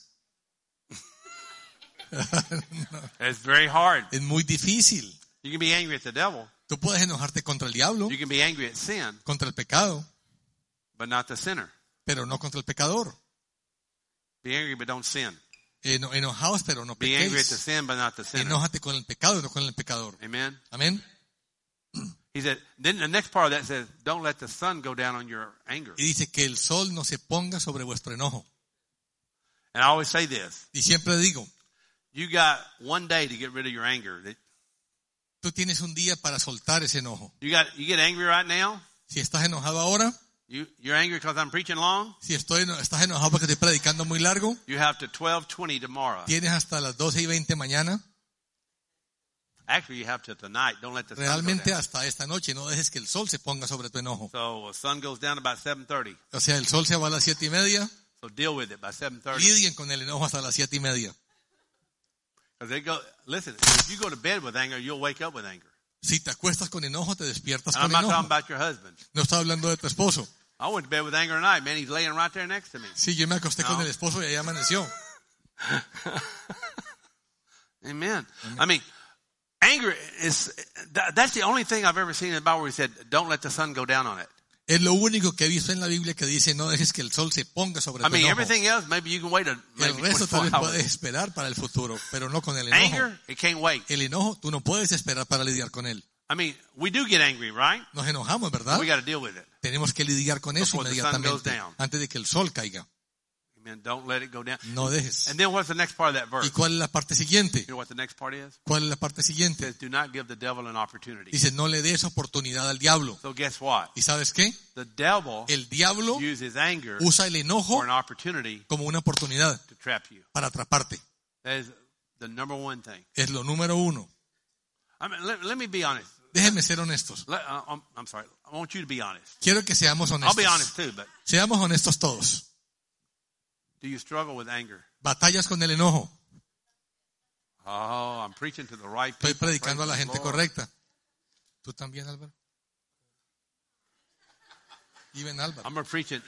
It's very hard. Es muy difícil. You can be angry at the devil. Tú puedes enojarte contra el diablo, You can be angry at sin, contra el pecado, but not the sinner. pero no contra el pecador. Be angry, but don't sin. Enojaos pero no Be angry at the pequéis. sin, but not the sinner. Enójate con el pecado y no con el pecador. Amen. Amén. He said, then the next part of that says, don't let the sun go down on your anger. Y dice que el sol no se ponga sobre vuestro enojo. And I always say this, Y siempre digo, you got one day to get rid of your anger. tú tienes un día para soltar ese enojo. You get angry right now? Si estás enojado ahora, You're angry because I'm preaching long? si estás enojado porque estoy predicando muy largo, You have to 12:20 tomorrow. tienes hasta las 12:20 mañana. Actually, you have to tonight. Don't let the sun go Realmente down. hasta esta noche no dejes que el sol se ponga sobre tu enojo. So the sun goes down about 7:30. O sea, el sol se va a las 7:30. So deal with it by 7:30. Lidien con el enojo hasta las 7:30. Listen, if you go to bed with anger, you'll wake up with anger. Si te acuestas con enojo, te despiertas And I'm con not talking enojo. about your husband. No estoy hablando de tu esposo. I went to bed with anger tonight, man. He's laying right there next to me. Sí, yo me acosté con No. el esposo y ahí amaneció. Amen. I mean, anger that's the only thing I've ever seen in the Bible where he said, don't let the sun go down on it. Es lo único que he visto en la Biblia que dice, no dejes que el sol se ponga sobre I tu mean, enojo. everything else, maybe you can wait El maybe resto tal 24 vez hours. puedes esperar para el futuro, pero no con el enojo. Anger, it can't wait. El enojo, tú no puedes esperar para lidiar con él. I mean, we do get angry, right? Nos enojamos, ¿verdad? We got to deal with it. Tenemos que lidiar con eso Before the sun goes inmediatamente, down. antes de que el sol caiga. Amen. Don't let it go down. No dejes. And then what's the next part of that verse? ¿Y cuál es la parte siguiente? You know what the next part is? ¿Cuál es la parte It siguiente? says, do not give the devil an opportunity. Dice, no le des oportunidad al diablo. So guess what? ¿Y sabes qué? The devil El diablo uses anger usa el enojo for an opportunity como una oportunidad to trap you. para atraparte. That is the number one thing. Es lo número uno. I mean, let me be honest. Déjenme ser honestos. I'm sorry. I want you to be honest. Quiero que seamos I'll be honest honestos. too, but Seamos honestos todos. do you struggle with anger? Batallas con el enojo. Oh, I'm preaching to the right Estoy people. predicando a la Praise the gente Lord. correcta. ¿Tú también, Álvaro? Y ven, Álvaro. I'm going to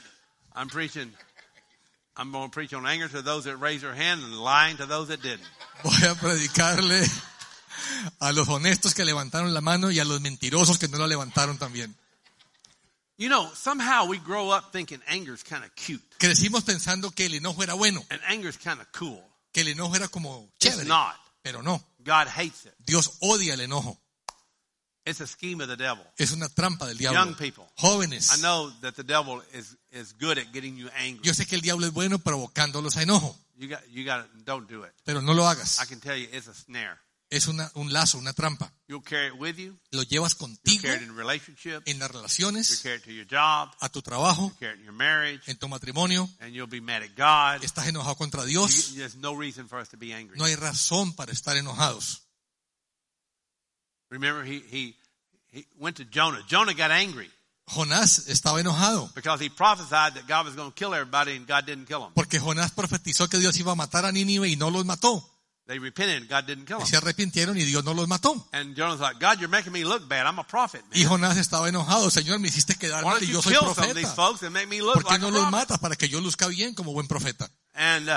preach on anger to those that raise their hand and lying to those that didn't. Voy a predicarle a los honestos que levantaron la mano y a los mentirosos que no la levantaron también. You know, somehow we grow up thinking anger's kind of cute Crecimos pensando que el enojo era bueno, and anger's kind of cool. que el enojo era como It's chévere, not. pero no. God hates it. Dios odia el enojo. It's a scheme of the devil. Es una trampa del Young diablo. people. Jóvenes, I know that the devil is good at getting you angry. yo sé que el diablo es bueno provocándolos a enojo. don't do it. Pero no lo hagas. I can tell you it's a snare. Es un lazo, una trampa. You'll carry it with you. Lo llevas You'll contigo carry it in relationships. en las You'll relaciones, carry it to your job. a tu trabajo, You'll carry it in your marriage. en tu matrimonio. And you'll be mad at God. Estás enojado contra Dios. There's no reason for us to be angry. No hay razón para estar enojados. Remember, he went to Jonah. Jonah got angry Jonás estaba enojado because he prophesied that God was going to kill everybody and God didn't kill him. porque Jonás profetizó que Dios iba a matar a Nínive y no los mató. They repented and God didn't kill Se them. arrepintieron y Dios no los mató. And Jonah's like, God, you're making me look bad. I'm a prophet, man. Y Jonás estaba enojado. Señor, me hiciste quedar Why mal don't y you yo soy kill some of these profeta. folks and make me look ¿Por qué like no a los prophet? matas para que yo luzca bien como buen profeta? And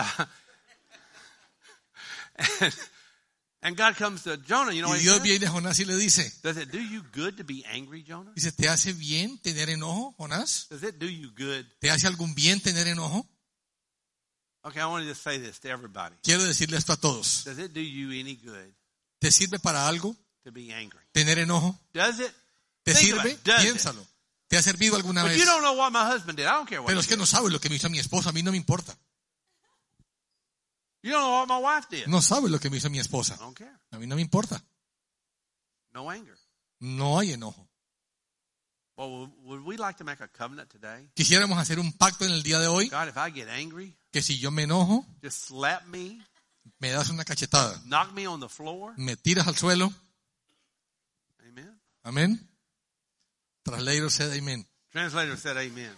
and God comes to Jonah. You know what Y he Dios says? viene a Jonás y le dice, Does it do you good to be angry, Jonah? dice, ¿te hace bien tener enojo, Jonás? Does it do you good? ¿Te hace algún bien tener enojo? Okay, I want to just say this to everybody. Quiero decirle esto a todos. Does it do you any good ¿Te sirve para algo to be angry? tener enojo? Does it? ¿Te Think sirve? about it. Does it? Piénsalo. ¿Te ha servido alguna But vez? you don't know what my husband did. I don't care what Pero he es que did. no sabes lo que me hizo mi esposa. A mí no me importa. You don't know what my wife did. No sabes lo que me hizo mi esposa. I don't care. A mí no me importa. No anger. No hay enojo. Well, would we like to make a covenant today? Quisiéramos hacer un pacto en el día de hoy, God, if I get angry, que si yo me enojo, just slap me, me das una cachetada, knock me on the floor. me tiras al suelo. Amen. Amén. Translator said amen. Translator said amen.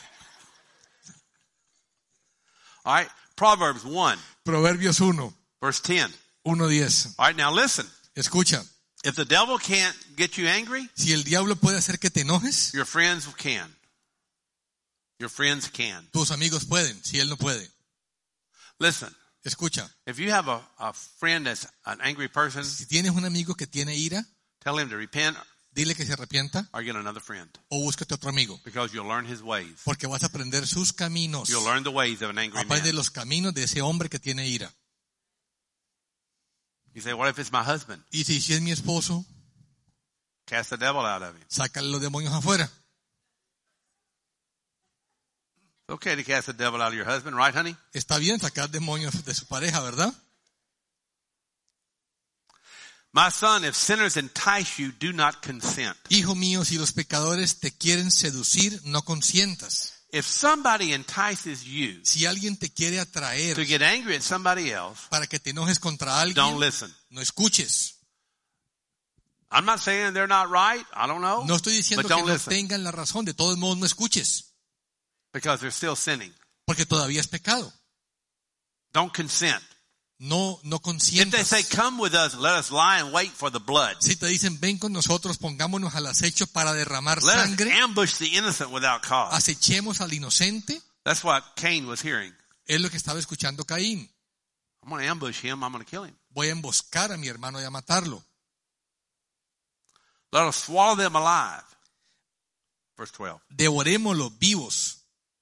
All right. Proverbs 1, Proverbios 1, verse 10. 1:10. All right, now listen. Escucha, If the devil can't get you angry, si el diablo puede hacer que te enojes, your friends can. Your friends can. tus amigos pueden, si él no puede. Listen, Escucha, if you have a friend that's an angry person, si tienes un amigo que tiene ira, tell him to repent dile que se arrepienta or get another friend o búscate otro amigo, because you'll learn his ways. porque vas a aprender sus caminos. You'll learn the ways of an angry Aprende man. los caminos de ese hombre que tiene ira. You say, what if it's my husband? Y si es mi esposo, Cast the devil out of him. sácale los demonios afuera. It's okay to cast the devil out of your husband, right, honey? Está bien sacar demonios de su pareja, ¿verdad? My son, if sinners entice you, do not consent. Hijo mío, si los pecadores te quieren seducir, no consientas. If somebody entices you Si alguien te quiere atraer to get angry at somebody else, para que te enojes contra don't alguien, listen. no escuches. I'm not saying they're not right. I don't know. No estoy diciendo But que don't no listen tengan la razón. De todos modos, no escuches, because they're still sinning. porque todavía es pecado. Don't consent. No If they consientas. say, come with us, let us lie and wait for the blood. Si te dicen, ven con nosotros, pongámonos al acecho para derramar Let us sangre, ambush the innocent without cause. acechemos al inocente, That's what Cain was hearing. es lo que estaba escuchando Caín. I'm going to ambush him. I'm going to kill him. Voy a emboscar a mi hermano y a matarlo. Let us swallow them alive. Verse 12. Devorémoslo vivos.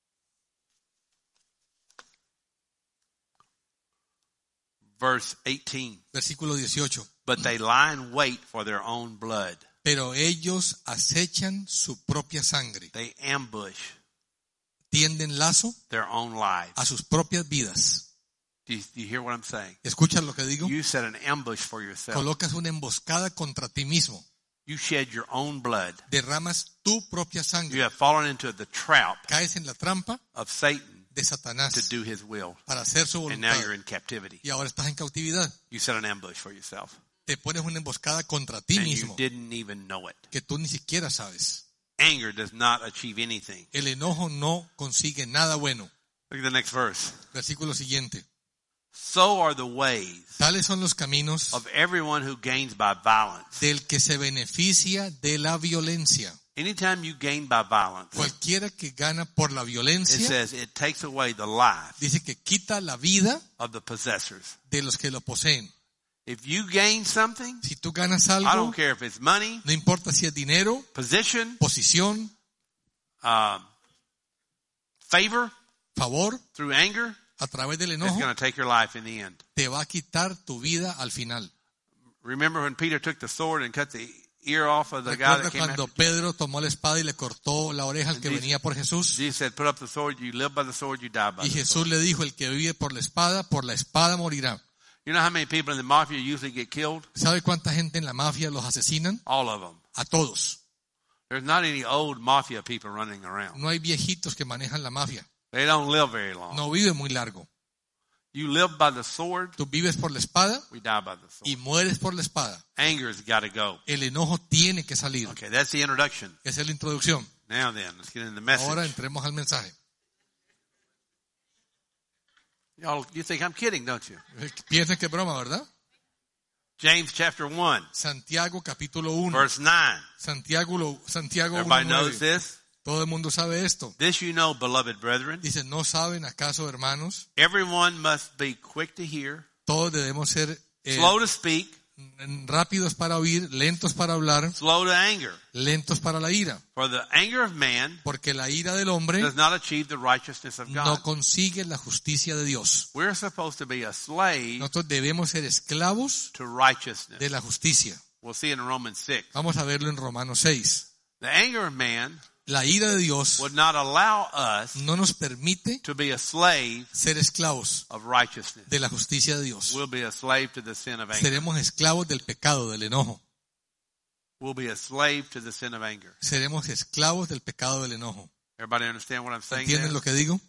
Verse 18. Versículo 18. But they lie in wait for their own blood. Pero ellos acechan su propia sangre. They ambush Tienden lazo their own lives. a sus propias vidas. Do you hear what I'm saying? ¿Escuchas lo que digo? You set an ambush for yourself. Colocas una emboscada contra ti mismo. You shed your own blood. Derramas tu propia You sangre. have fallen into the trap Caes en la trampa of Satan de to Satanás do his will. para hacer su And now voluntad. you're in captivity. Y ahora estás en cautividad. You set an ambush for yourself. Te pones una emboscada contra ti And you mismo didn't even know it. que tú ni siquiera sabes. Anger does not achieve anything. El enojo no consigue nada bueno. Look at the next verse. Versículo siguiente. So are the ways Tales son los caminos of everyone who gains by violence. del que se beneficia de la violencia. Anytime you gain by violence, Cualquiera que gana por la it violencia, says it takes away the life dice que quita la vida of the possessors. de los que lo poseen. If you gain something, Si tú ganas I algo, don't care if it's money, no importa si es dinero, position, posición, favor favor, through anger, a través del it's enojo, going to take your life in the end. te va a quitar tu vida al final. Remember when Peter took the sword and cut the ear off of the guy Recuerda that came cuando after Pedro tomó la espada y le cortó la oreja al que venía por Jesús. Jesus said, put up the sword, you live by the sword, you die by Y the Jesús sword. le dijo, el que vive por la espada morirá. You know how many people in the mafia usually get killed? ¿Sabe cuánta gente en la mafia los asesinan? All of them. A todos. There's not any old mafia people running around. No hay viejitos que manejan la mafia. They don't live very long. No vive muy largo. You live by the sword, Tú vives por la espada we die by the sword. y mueres por la espada. Anger's got to go. El enojo tiene que salir. Okay, that's the introduction. Esa es la introducción. Now then, let's get into the message. Ahora entremos al mensaje. Y'all, you think I'm kidding, don't you? Piensen que es broma, ¿verdad? James chapter 1, Santiago capítulo 1. verse 9. Santiago 1:9. Everybody knows this. Todo el mundo sabe esto. This you know, beloved brethren. Dice, ¿no saben acaso, hermanos? Everyone must be quick to hear, Todos debemos ser slow to speak, rápidos para oír, lentos para hablar, slow to anger. lentos para la ira. For the anger of man Porque la ira del hombre does not achieve the righteousness of no God. consigue la justicia de Dios. We're supposed to be a slave Nosotros debemos ser esclavos to righteousness. de la justicia. We'll see in Romans 6. Vamos a verlo en Romanos 6. The anger of man La ira de Dios would not allow us no nos permite to be a slave ser esclavos of righteousness. de la justicia de Dios. We'll be a slave to the sin of anger. Seremos esclavos del pecado, del enojo. We'll be a slave to the sin of anger. Seremos esclavos del pecado, del enojo. Everybody understand what I'm saying ¿Entienden there? lo que digo?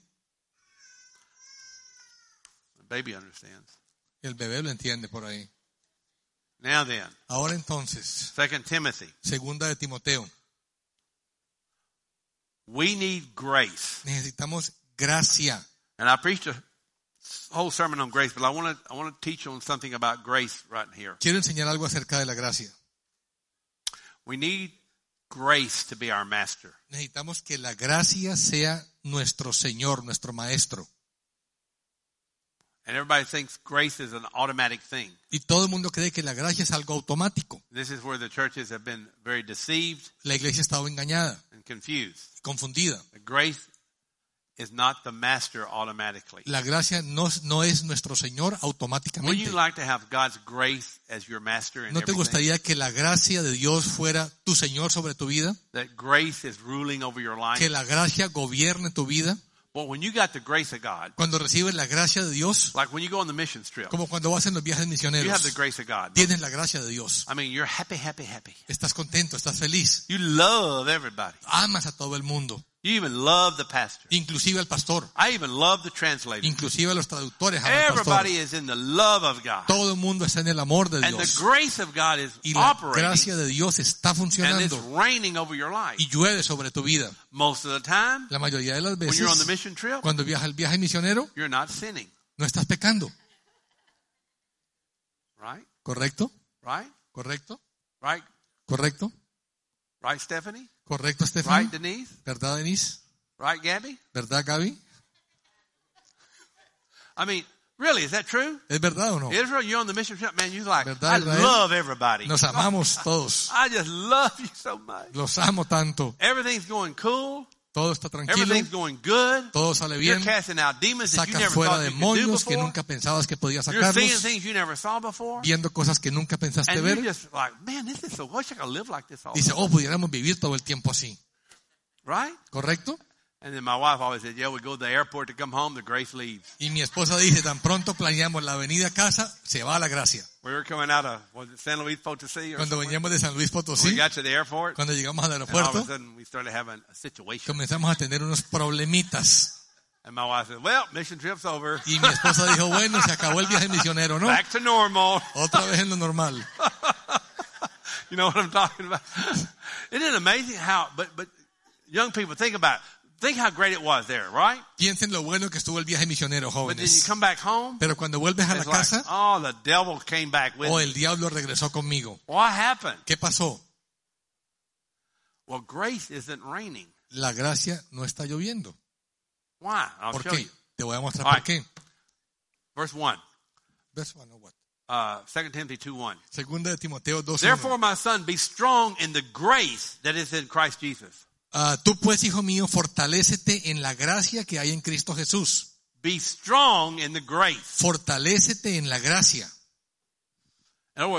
The baby understands. El bebé lo entiende por ahí. Now then, Ahora entonces, 2 Timothy. segunda de Timoteo. We need grace. Necesitamos gracia. And I preached a whole sermon on grace, but I want to teach on something about grace right here. Quiero enseñar algo acerca de la gracia. We need grace to be our master. Necesitamos que la gracia sea nuestro Señor, nuestro Maestro. And everybody thinks grace is an automatic thing. Y todo el mundo cree que la gracia es algo automático. This is where the churches have been very deceived La iglesia ha estado engañada, and confused. confundida. Grace is not the master automatically. La gracia no es nuestro Señor Would automáticamente. you like to have God's grace as your master in ¿No te everything? gustaría que la gracia de Dios fuera tu Señor sobre tu vida? That grace is ruling over your life? Que la gracia gobierne tu vida. Well, when you got the grace of God, Cuando recibes la gracia de Dios, like when you go on the mission trip, como cuando vas en los viajes you have misioneros, the grace of God. tienes la gracia de Dios. I mean, you're happy, happy, happy. Estás contento, estás feliz. You love everybody. Amas a todo el mundo, You even love the pastor. inclusive al pastor, I even love the translator. inclusive a los traductores. Aman al pastor. Everybody is in the love of God. Todo el mundo está en el amor de And the Dios. grace of God is Y la operating gracia de Dios está and it's funcionando raining over your life. y llueve sobre tu vida. Most of the time, La mayoría de las when you're on the veces, mission trip, cuando viajas el viaje misionero, you're not sinning. no estás pecando. Right? ¿Correcto? Right? ¿Correcto? Right? ¿Correcto? Right, Stephanie? ¿Correcto, Right, Stephanie? Denise? ¿Verdad, Denise? Right, Gabby? ¿Verdad, Gaby? I mean, really, is that true? ¿Es verdad o no? Israel, you're on the mission trip, man, you're like, ¿Verdad, I Israel? love everybody. Nos amamos todos. I just love you so much. Los amo tanto. Everything's going cool. Todo está tranquilo. Everything's going good. Todo sale You're bien. casting out demons that you Sacas never fuera thought you could do demonios que before. nunca pensabas que podías You're seeing sacarlos. things you never saw before. Viendo cosas que nunca pensaste And you're ver. just like, man, this is so, I wish I could live like this all the Dice, time. oh, pudiéramos vivir todo el tiempo así. Right? ¿Correcto? And then my wife always said, yeah, we go to the airport to come home, the grace leaves. Y mi esposa dice, tan pronto planeamos la venida a casa, se va la gracia. We were coming out of, was it San Luis Potosí or Cuando somewhere? veníamos de San Luis We Potosí, got to the airport, cuando llegamos al and all of a aeropuerto, sudden we started having a situation. comenzamos a tener unos problemitas. And my wife said, well, mission trip's over. Y mi esposa dijo, bueno, se acabó el viaje misionero, ¿no? Back to normal. Otra vez en lo normal. You know what I'm talking about? Isn't it amazing how, but young people, think about it. Think how great it was there, right? Piensen lo bueno que estuvo el viaje misionero, But then you jóvenes. come back home, Pero cuando vuelves a la it's like, casa, oh, the devil came back with oh, me. el diablo regresó conmigo. What happened? ¿Qué pasó? Well, grace isn't raining. La gracia no está lloviendo. Why? I'll ¿Por show qué? you. Te voy a mostrar All por qué. Verse 1, Verse 1 or what? 2 Timothy 2:1. Segunda de Timoteo 2:1. Therefore, my son, be strong in the grace that is in Christ Jesus. Tú pues, hijo mío, fortalécete en la gracia que hay en Cristo Jesús. Be strong in the grace. Fortalécete en la gracia. In other words,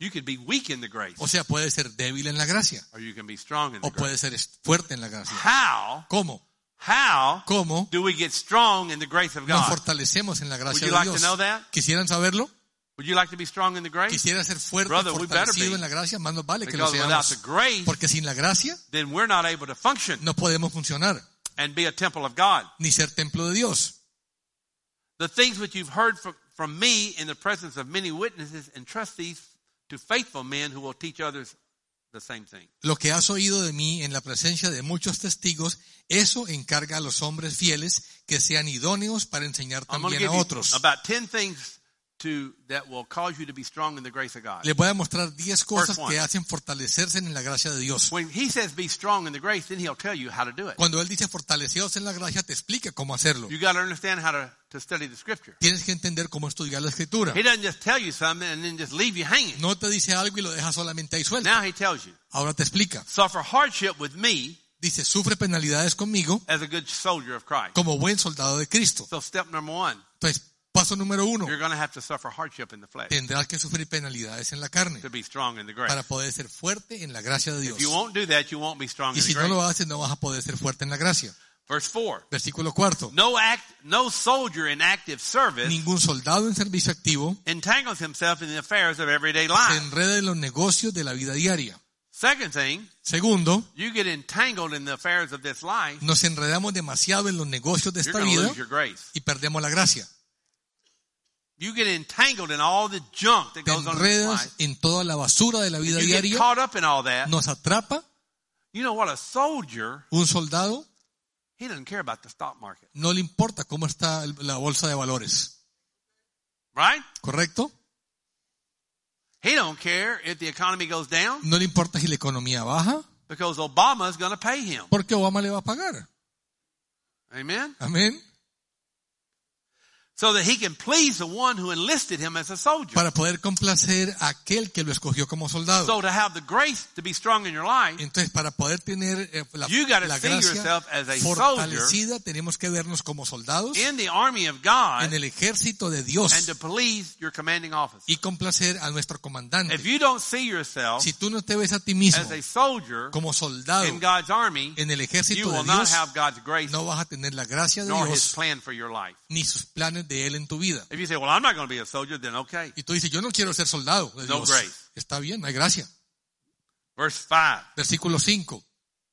You could be weak in the grace, O sea, puede ser débil en la gracia or you can be strong in the o puede grace. ser fuerte en la gracia. How ¿Cómo do we get strong in the grace of nos God? fortalecemos en la gracia Would you de like to Dios? know that? ¿Quisieran saberlo? Would you like to be strong in the grace? ¿Quisiera ser fuerte, Brother, we better fortalecido be. en la gracia? Más nos vale que lo Because without the seamos. grace, Porque sin la gracia then we're not able to function no podemos funcionar and be a temple of God. ni ser templo de Dios. The things which you've heard from me in the presence of many witnesses, entrust these to faithful men who will teach others the same thing. Lo que has oído de mí en la presencia de muchos testigos, eso encarga a los hombres fieles que sean idóneos para enseñar I'm going to también give a you otros. about 10 things that will cause you to be strong in the grace of God. Les voy a mostrar 10 cosas First one. que hacen fortalecerse en la gracia de Dios. When he says be strong in the grace, then he'll tell you how to do it. Cuando Él dice fortaleceos en la gracia, te explica cómo hacerlo. You got to understand how to study the scripture. Tienes que entender cómo estudiar la Escritura. He doesn't just tell you something and then just leave you hanging. No te dice algo y lo deja solamente ahí suelto. Now he tells you, Ahora te explica. suffer hardship with me Dice, sufre penalidades conmigo as a good soldier of Christ. como buen soldado de Cristo. So step number 1, Entonces, paso número 1, you're going to have to suffer hardship in the flesh tendrás que sufrir penalidades en la carne to be strong in the grace. para poder ser fuerte en la gracia de Dios. If you won't do that, you won't be strong Y in the si no grace. lo haces, no vas a poder ser fuerte en la gracia. Verse 4. Versículo 4. No soldier in active service Ningún soldado en servicio activo entangles himself in the affairs of everyday se life. enreda en los negocios de la vida diaria. Second thing, Segundo, you get entangled in the affairs of this life, nos enredamos demasiado en los negocios de you're esta going to vida lose your grace. y perdemos la gracia. You get entangled in all the junk that Te goes on in this enredas life. en toda la basura de la vida You get diaria, caught up in all that. nos atrapa. You know what? A soldier, Un soldado he doesn't care about the stock market, no le importa cómo está la bolsa de valores, right? ¿correcto? He don't care if the economy goes down No le importa si la economía baja, because Obama is going to pay him. porque Obama le va a pagar. Amen? Amén. So that he can please the one who enlisted him as a soldier. Para poder complacer a aquel que lo escogió como soldado. So to have the grace to be strong in your life, Entonces, para poder tener la you got to gracia see yourself as a soldier fortalecida, tenemos que vernos como soldados in the army of God en el ejército de and Dios to please your commanding officer. y complacer a nuestro comandante. If you don't see yourself Si tú no te ves a ti mismo as a soldier como soldado in God's army, en el you ejército de will not Dios, have God's grace no vas a tener la gracia de nor his Dios plan for your life. ni sus planes de Él en tu vida. If you say, well, I'm not going to be a soldier, then okay. Y tú dices, yo no quiero ser soldado de No Dios. grace. Está bien, no hay gracia. Verse 5. Versículo 5.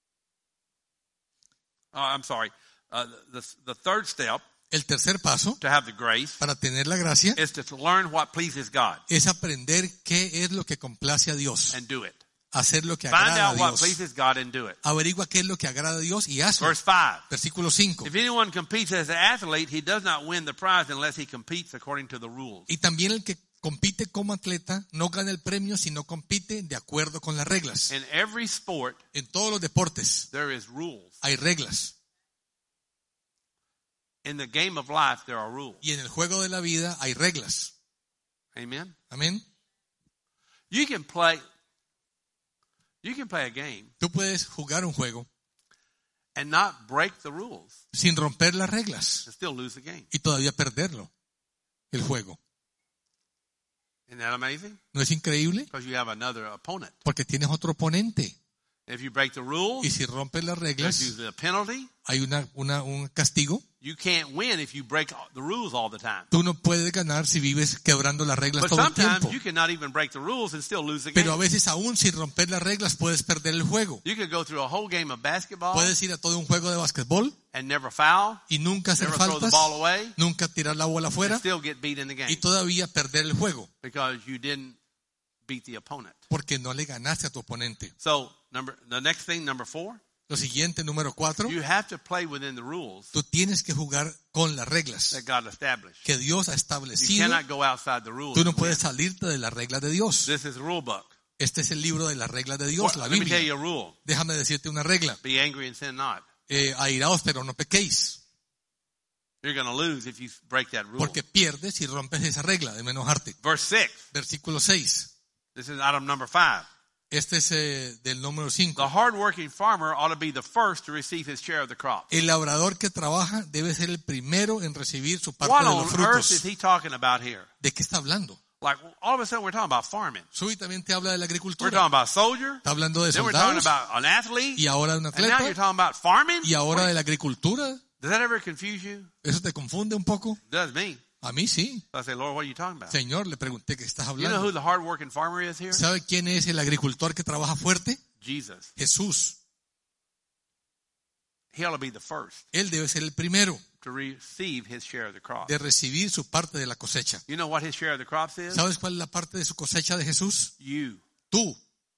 I'm sorry. The third step El tercer paso to have the grace para tener la gracia is to learn what pleases God es aprender qué es lo que complace a Dios. and do it. Hacer lo que Find agrada a out what Dios. pleases God and do it. Averigua qué es lo que agrada a Dios y hazlo. Verse 5. Versículo 5. If anyone competes as an athlete, he does not win the prize unless he competes according to the rules. Y también el que compite como atleta no gana el premio si no compite de acuerdo con las reglas. In every sport, En todos los deportes there is rules. hay reglas. In the game of life, there are rules. Y en el juego de la vida hay reglas. Amen. Amén. You can play a game Tú puedes jugar un juego and not break the rules sin romper las reglas and still lose the game. y todavía perderlo, el juego. Isn't that amazing? ¿No es increíble? Because you have another opponent. Porque tienes otro oponente. If you break the rules, Y si rompes las there's reglas, usually a penalty. hay un castigo. You can't win if you break the rules all the time. Tú no puedes ganar si vives quebrando las reglas But todo el sometimes tiempo. you cannot even break the rules and still lose the Pero a game. veces aún sin romper las reglas puedes perder el juego. You could go through a whole game of basketball Puedes ir a todo un juego de básquetbol and never foul, y nunca hacer never throw the faltas, ball away, nunca tirar la bola and afuera still get beat in the y game todavía perder el juego because you didn't beat the opponent. porque no le ganaste a tu oponente. So the next thing, number 4, Lo siguiente, número 4, you have to play within the rules tú tienes que jugar con las reglas that God established. que Dios ha You establecido. cannot go outside the rules. Tú no and puedes win. salirte de las reglas de Dios. This is the rule book. Este es el libro de las reglas de Dios, la Let me tell you Biblia. a rule. Déjame decirte una regla. Be angry and sin not. Airaos, pero no pequéis. You're going to lose if you break that rule. Porque pierdes si rompes esa regla de no enojarte. Verse 6. Versículo 6. This is item number 5. Este es del número 5. The hardworking farmer ought to be the first to receive his share of the crop. El labrador que trabaja debe ser el primero en recibir su parte What de los on earth is frutos. he talking about here? ¿De qué está hablando? Like all of a sudden we're talking about farming. Súbitamente habla de la We're agricultura. talking about soldier. Está hablando de Then we're talking soldados about an athlete. y ahora de un And now you're atleta talking about farming. y ahora de la agricultura. Does that ever confuse you? ¿Eso te confunde un poco? It does me. A mí sí. So I say, Lord, what are you talking about? Señor, le pregunté qué estás You know who hablando. the hard-working farmer is here? ¿Sabe quién es el agricultor que trabaja fuerte? Jesus. Jesús. He ought to be the first Él debe ser el primero to receive his share of the crop. de recibir su parte de la cosecha. You know what his share of the crops is? ¿Sabes cuál es la parte de su cosecha de Jesús? You. Tú.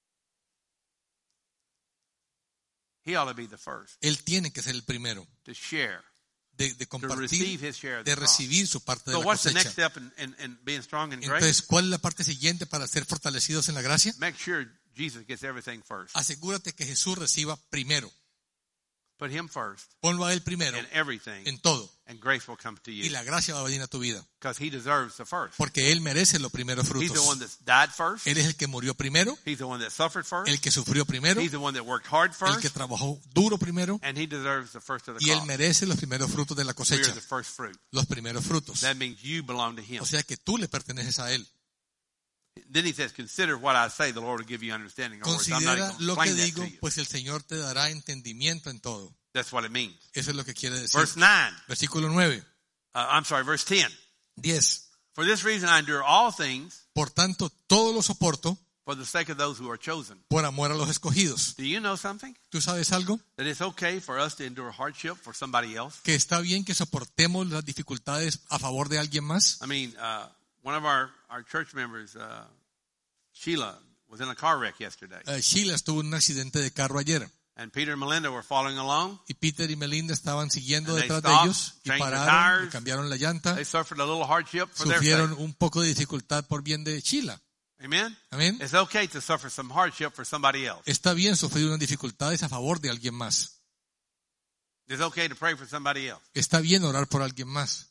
He ought to be the first Él tiene que ser el primero to share, de to compartir, receive his share of the de crop. recibir su parte de So la what's the next cosecha. step in being strong in grace? Entonces, ¿cuál es la parte siguiente para ser fortalecidos en la gracia? Make sure Jesus gets everything first. Asegúrate que Jesús reciba primero. Put him first Ponlo a Él primero in everything, en todo. and grace will come to Y you la gracia va a venir a tu vida. because he deserves the first. Porque Él merece los primeros He's the one frutos. that's died first. Él es el que murió primero, He's the one that suffered first. el que sufrió primero, He's the one that worked hard el que first. trabajó duro primero, And he deserves the first of the y Él crop. merece los primeros frutos de la We are cosecha. the first fruit. Los primeros frutos. That means you belong to him. O sea que tú le perteneces a Él. Then he says, consider what I say, the Lord will give you understanding. In other words, I'm not Considera even lo going que to explain digo, that to you. pues el Señor te dará entendimiento en todo. That's what it means. Eso es lo que quiere decir. Verse 9. Versículo 9. Verse 10. 10. For this reason I endure all things Por tanto, todo lo soporto for the sake of those who are chosen. por amor a los escogidos. Do you know something? ¿Tú sabes algo? That it's okay for us to endure hardship for somebody else? Que está bien que soportemos las dificultades a favor de alguien más. I mean, one of our church members, Sheila, was in a car wreck yesterday. Sheila estuvo en un accidente de carro ayer. And Peter and Melinda were following along. Y Peter y Melinda estaban siguiendo And they detrás de stopped, ellos y changed the pararon, tires. y cambiaron la llanta, They suffered a little hardship for their sufrieron sake. un poco de dificultad por bien de Sheila. Amen? Amén. It's okay to suffer some hardship for somebody else. Está bien sufrir unas dificultades a favor de alguien más. It's okay to pray for somebody else. Está bien orar por alguien más.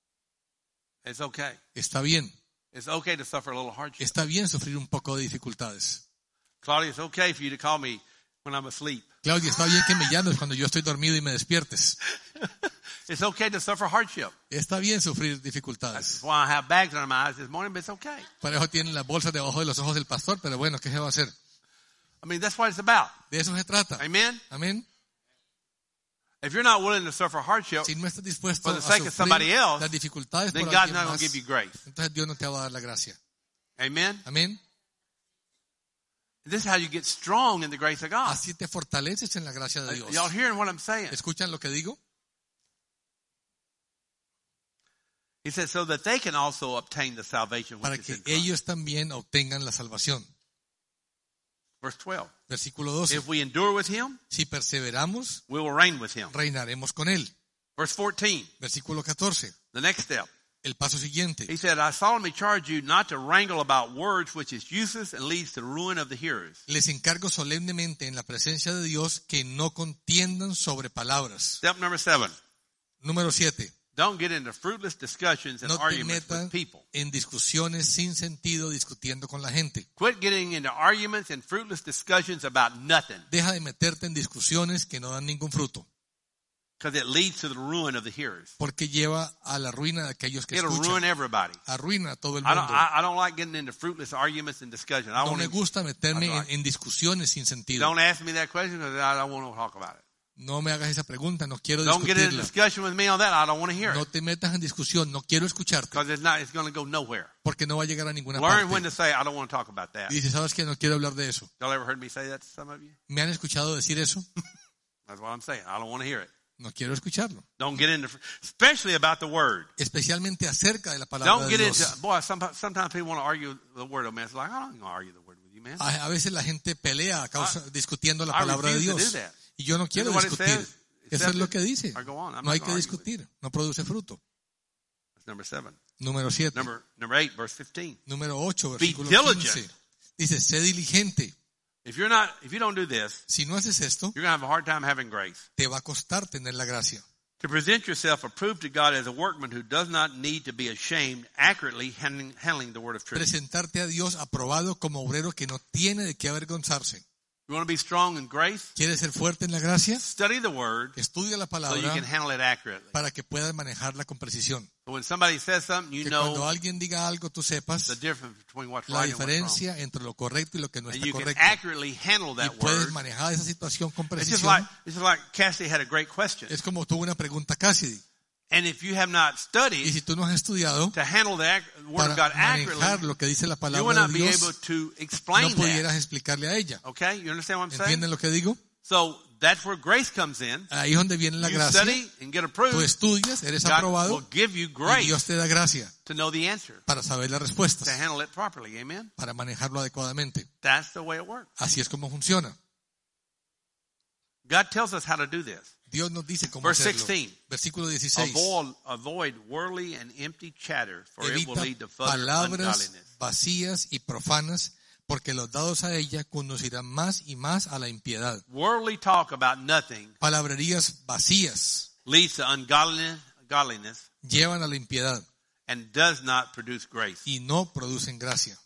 It's okay. Está bien. It's okay to suffer a little hardship. Está bien sufrir un poco de dificultades. Claudia, it's okay for you to call me when I'm asleep. Claudia, está bien que me llames cuando yo estoy dormido y me despiertes. It's okay to suffer hardship. Está bien sufrir That's dificultades. why I have bags under my eyes this morning, but it's okay. Para eso tienen las bolsas debajo de los ojos del pastor, pero bueno, ¿qué se va a hacer? I mean, that's what it's about. De eso se trata. Amen? Amén. If you're not willing to suffer hardship, Si no estás dispuesto For a the sake of somebody sufrir else, las dificultades then por God's alguien not going más, to give you grace. entonces Dios no te va a dar la gracia. Amen? Amén. This is how you get strong in the grace of God. Así te fortaleces en la gracia de Dios. Y'all hearing what I'm saying? ¿Escuchan lo que digo? He says, so that they can also obtain the salvation Para which is que in Christ. ellos también obtengan la salvación. Verse 12. Versículo 12. If we endure with him, Si perseveramos, we will reign with him. reinaremos con Él. Verse 14. Versículo 14. The next step. El paso siguiente. He said, I solemnly charge you not to wrangle about words which is useless and leads to the ruin of the hearers. Les encargo solemnemente en la presencia de Dios que no contiendan sobre palabras. Step number 7. Número 7. Don't get into fruitless discussions and No te arguments metas with people. en discusiones sin sentido discutiendo con la gente. Quit getting into arguments and fruitless discussions about nothing, Deja de meterte en discusiones que no dan ningún fruto, because it leads to the ruin of the hearers. porque lleva a la ruina de aquellos que It'll ruin escuchan. everybody. Arruina a todo el I mundo. don't like getting into fruitless arguments and discussions. I No want me to, gusta meterme That's right. en discusiones sin sentido. don't ask me that question because I don't want to talk about it. No me hagas esa pregunta, no quiero Don't get in a discutirla. discussion with me on that. I don't want to hear No it te metas en discusión, no quiero escucharte, because it's going to go nowhere. porque no va a llegar a ninguna Learn when to parte. say, I don't want to talk about that. Y dice, ¿sabes qué? No quiero hablar de eso. Y'all ever heard me say that to some of you? ¿Me han escuchado decir eso? That's what I'm saying. I don't want to hear it. No quiero escucharlo. Don't get into, especially about the word. Especialmente acerca de la palabra Don't de get Dios. into, boy, sometimes people want to argue the word of man. It's like, I don't want to argue the word with you, man. A veces la gente pelea discutiendo la I palabra de refuse to Dios. do that. Y yo no quiero Isn't what it discutir. says? Eso es lo que dice. Or go on. I'm No hay not que gonna argue with discutir. No produce fruto. That's number 7. Número 7. Number 8, verse 15. Número 8, Be versículo diligent. 15. Dice, sé diligente. If you don't do this, Si no haces esto, you're going to have a hard time having grace. te va a costar tener la gracia. To present yourself approved to God as a workman who does not need to be ashamed, accurately handling the word of truth. Presentarte a Dios aprobado como obrero que no tiene de qué avergonzarse. You want to be strong in grace? ¿Quieres ser fuerte en la gracia? Study the word Estudia la so you palabra can handle it accurately. para que puedas manejarla con precisión. But when somebody says something, you Que cuando know alguien diga algo, tú sepas the difference between what's la right and what's wrong. diferencia entre lo correcto y lo que no And está you can correcto. accurately handle Y that puedes word. manejar esa situación con It's just precisión. like Cassidy had a great question. Es como tuvo una pregunta Cassidy. And if you have not Y studied si tú no has estudiado to handle the word of para God manejar accurately, lo que dice la you will palabra not de be Dios, able to no explain that. pudieras explicarle a ella. Okay? You understand what I'm saying? ¿Entienden lo que digo? So that's where grace comes in. Ahí es donde viene la You gracia. study and get Tú approved. estudias, eres God aprobado will give you y grace Dios te da gracia to know the answer, para saber las to respuestas, handle it properly. Amen? para manejarlo adecuadamente. That's the way it works. Así es como funciona. God tells us how to do this. Dios nos dice cómo Verse hacerlo. 16. Versículo 16. Avoid worldly and empty chatter, for it will Evita lead to further palabras ungodliness. vacías y profanas, porque los dados a ella conducirán más y más a la impiedad. Worldly talk about nothing Palabrerías vacías leads to ungodliness llevan a la impiedad and does not produce grace. y no producen gracia.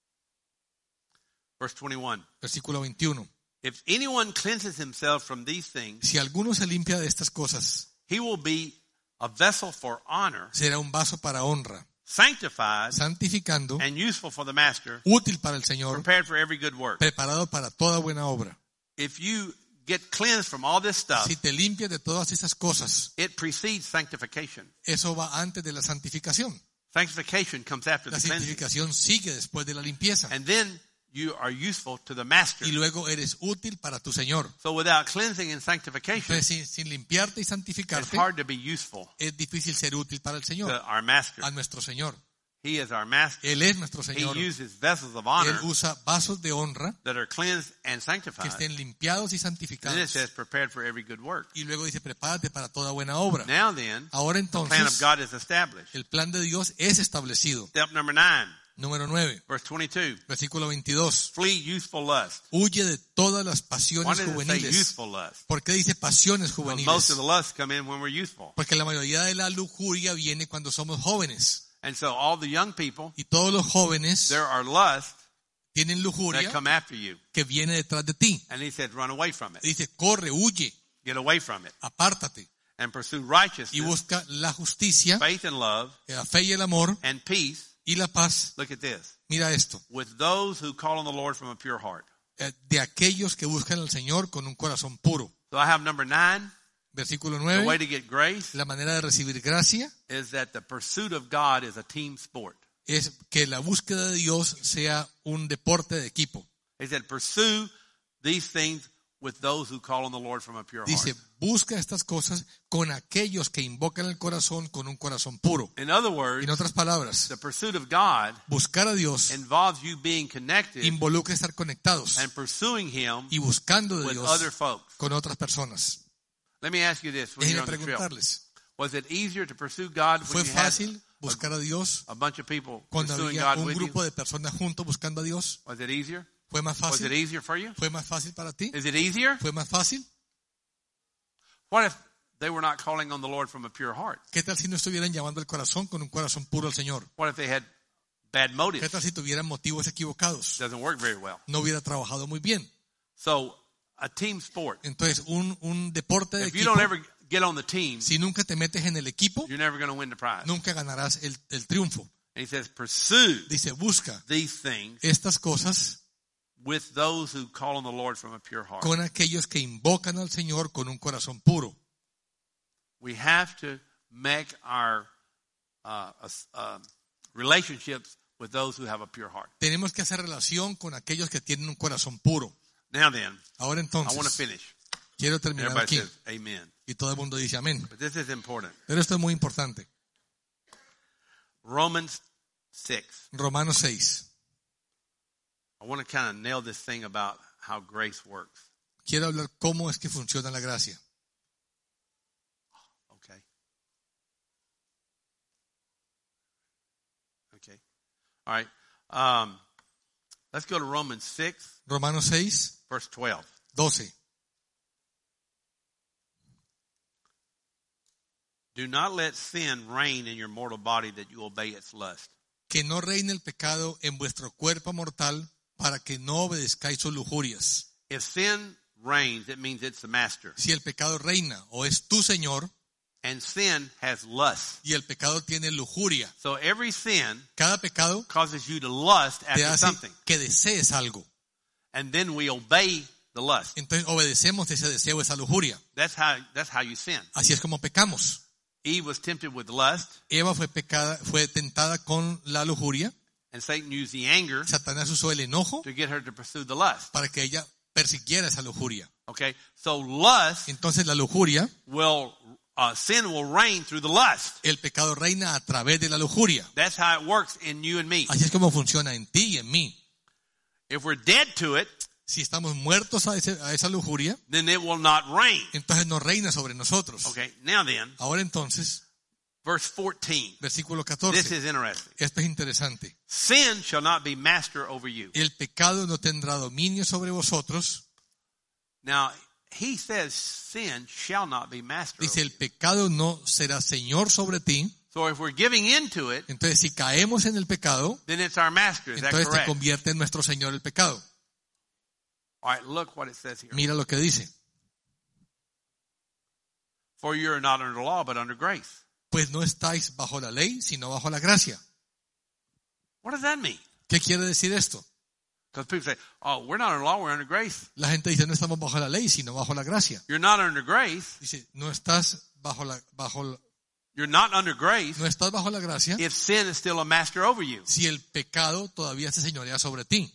Verse 21. Versículo 21. If anyone cleanses himself from these things, Si alguno se limpia de estas cosas, he will be a vessel for honor, será un vaso para honra, sanctified santificando, and useful for the master, útil para el Señor, prepared for every good work. preparado para toda buena obra. If you get cleansed from all this stuff, Si te limpias de todas esas cosas, it precedes sanctification. eso va antes de la santificación. Sanctification comes after La the cleansing. santificación sigue después de la limpieza. And then you are useful to the master. Y luego eres útil para tu Señor. So without cleansing and sanctification, Entonces, sin limpiarte y it's santificarte, hard to be useful es difícil ser útil para el to Señor, our master. a nuestro Señor. He is our master. Él es nuestro He Señor. uses vessels of Él honor usa vasos de honra that are cleansed and que sanctified. estén limpiados y And then it santificados. says prepared for every good work. Y luego dice, prepárate para toda buena obra. Now then, Ahora the plan of entonces, God is established. el plan de Dios es establecido. Step number 9, Número 9, verse 22. versículo 22. Flee youthful lust. Huye de todas las Why pasiones does it say juveniles. youthful lust? ¿Por qué dice pasiones Well, most juveniles? of the lusts come in when we're youthful. Porque la mayoría de la lujuria viene cuando somos jóvenes. And so all the young people, Y todos los jóvenes there are lusts tienen that lujuria come after you. que viene detrás de ti. And he said, run away from it. Dice, corre, huye, Get away from it. apártate And pursue y righteousness, busca la justicia, faith and love, la fe y el amor and peace. y la paz. Look at this. Mira esto, With those who call on the Lord from a pure heart. de aquellos que buscan al Señor con un corazón puro. So I have number 9. Versículo The way 9, to get grace la manera de recibir gracia is that the pursuit of God is a team sport. es que la búsqueda de Dios sea un deporte de equipo. He said, pursue these things with those who call on the Lord from a pure Dice, heart. busca estas cosas con aquellos que invocan el corazón con un corazón puro. In other words, En otras palabras, the pursuit of God buscar a Dios involves you being connected involucra estar conectados and pursuing Him y buscando de with Dios other folks. con otras personas. Let me ask you this. When you're Déjenme on the trip, preguntarles, was it easier to pursue God ¿fue when you had fácil buscar a Dios a bunch of people cuando pursuing había God un with you? grupo de personas juntos buscando a Dios? Was it easier? ¿Fue más Was it fácil? easier for you? ¿Fue más fácil para ti? Is it easier? ¿Fue más fácil? What if they were not calling on the Lord from a pure heart? ¿Qué tal si no estuvieran llamando el corazón con un corazón puro al Señor? What if they had bad ¿Qué motives? tal si tuvieran motivos equivocados? Doesn't work very well. No hubiera trabajado muy bien. So, a team sport. Entonces, un deporte de If you equipo, don't ever get on the team, si nunca te metes en el equipo, you're never going to win the prize. nunca ganarás el triunfo. And he says, pursue Dice, busca these things estas cosas with those who call on the Lord from a pure heart. con aquellos que invocan al Señor con un corazón puro. We have to make our relationships with those who have a pure heart. Tenemos que hacer relación con aquellos que tienen un corazón puro. Now then, Ahora I want to entonces, finish. quiero terminar Everybody aquí. says amen. Y todo el mundo dice amén. But this is important. Pero esto es muy importante. Romans 6. Romanos 6. I want to kind of nail this thing about how grace works. Quiero hablar cómo es que funciona la gracia. Okay. Okay. All right. Let's go to Romans 6, Romanos 6, verse 12. 12. Do not let sin reign in your mortal body that you obey its lust. Que no reine el pecado en vuestro cuerpo mortal para que no obedezcáis sus lujurias. If sin reigns, it means it's the master. Si el pecado reina o es tu Señor, And sin has lust. y el pecado tiene lujuria, So every sin cada pecado causes you to lust te after hace something. que desees algo. And then we obey the lust. Entonces obedecemos ese deseo, esa lujuria. That's how you sin. Así es como pecamos. Eve was tempted with lust, Eva fue tentada con la lujuria. and Satan used the anger Satanás usó el enojo to get her to pursue the lust. para que ella persiguiera esa lujuria. Okay? So lust Entonces la lujuria, sin will reign through the lust. el pecado reina a través de la lujuria. That's how it works in you and me. Así es como funciona en ti y en mí. If we're dead to it, Si estamos muertos a esa lujuria, then it will not reign. entonces no reina sobre nosotros. Okay, now then, Ahora entonces, verse 14. versículo This 14. is interesting. Esto es interesante. Sin shall not be master over you. El pecado no tendrá dominio sobre vosotros. Now, he says sin shall not be master Dice, over el you. pecado no será señor sobre ti. So if we're giving into it, Entonces, si caemos en el pecado, then it's our master. Is that entonces te correct? convierte en nuestro Señor el pecado. All right, look what it says here. Mira lo que dice. For you are not under law, but under grace. Pues no estáis bajo la ley, sino bajo la gracia. What does that mean? ¿Qué quiere decir esto? Because people say, oh, we're not under law, we're under grace. La gente dice, no estamos bajo la ley, sino bajo la gracia. You're not under grace. Dice, no estás bajo You're not under grace no estás bajo la gracia if sin is still a master over you. si el pecado todavía se señorea sobre ti.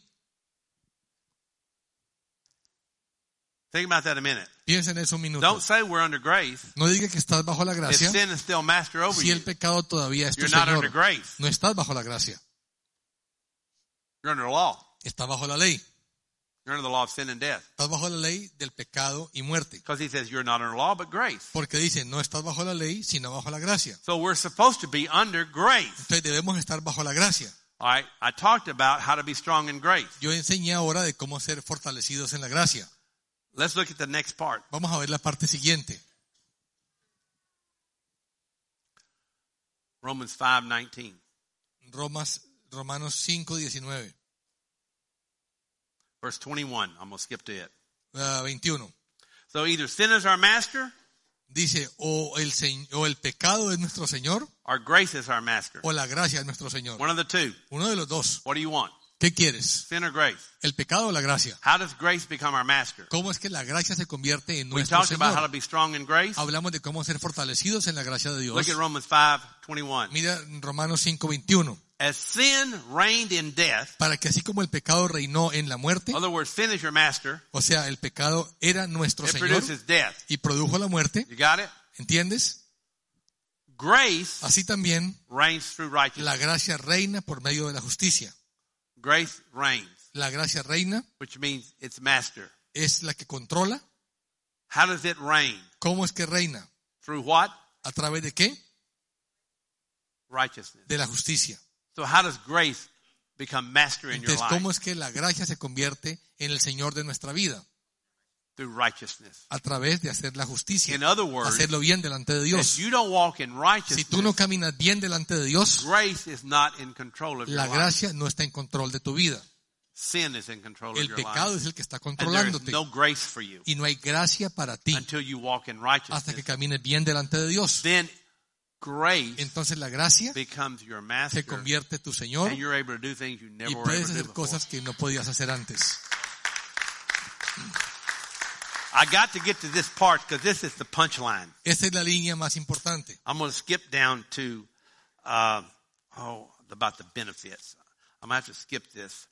Think about that a minute. Piensa en eso un minuto. Don't say we're under grace No diga que estás bajo la if gracia sin is still master over si you. el pecado todavía es tu You're not under Señor. grace. No estás bajo la gracia. You're under law. Estás bajo la ley. You're under the law of sin and death. Estás bajo la ley del pecado y muerte. Because he says you're not under law, but grace. Porque dice, no estás bajo la ley, sino bajo la gracia. So we're supposed to be under grace. Entonces debemos estar bajo la gracia. All right. I talked about how to be strong in grace. Yo enseñé ahora de cómo ser fortalecidos en la gracia. Let's look at the next part. Vamos a ver la parte siguiente. Romans 5:19. Romanos 5:19. Verse 21. I'm going to skip to it. 21. So either sin is our master Dice, o el pecado es nuestro Señor, or grace is our master. o la gracia es nuestro Señor. One of the two. Uno de los dos. What do you want? ¿Qué quieres? Sin or grace? ¿El pecado o la gracia? How does grace become our master? ¿Cómo es que la gracia se convierte en We nuestro talked about how to Señor? be strong in grace. Hablamos de cómo ser fortalecidos en la gracia de Dios. Look at Romans 5:21. Mira Romanos 5:21. As sin reigned in death, Para que así como el pecado reinó en la muerte, in other words, sin is your master, o sea, el pecado era nuestro it Señor produces death. y produjo la muerte, You got it? ¿entiendes? Grace Así también reigns through righteousness. la gracia reina por medio de la justicia. Grace reigns, La gracia reina which means it's master. es la que controla. How does it reign? ¿Cómo es que reina? Through what? ¿A través de qué? Righteousness. De la justicia. So how does grace become master in your Entonces, life? ¿cómo es que la gracia se convierte en el Señor de nuestra vida? Through righteousness. A través de hacer la justicia. In other words, Hacerlo bien delante de if Dios. you don't walk in Si righteousness, tú no caminas bien delante de Dios, grace is not in control of your la life. gracia no está en control de tu vida. Sin is in control of El your pecado life. es el que está And there is controlándote. no grace for you Y no hay gracia para ti until you walk in hasta que righteousness. camines bien delante de Dios. Then grace Entonces la gracia becomes your se master, convierte en tu Señor and you're able to do things you never y were puedes able to do hacer before. cosas que no podías hacer antes. I got to get to this part because this is the punchline. Esta es la línea más importante. I'm going to skip down to about the benefits. I'm going to have to skip this.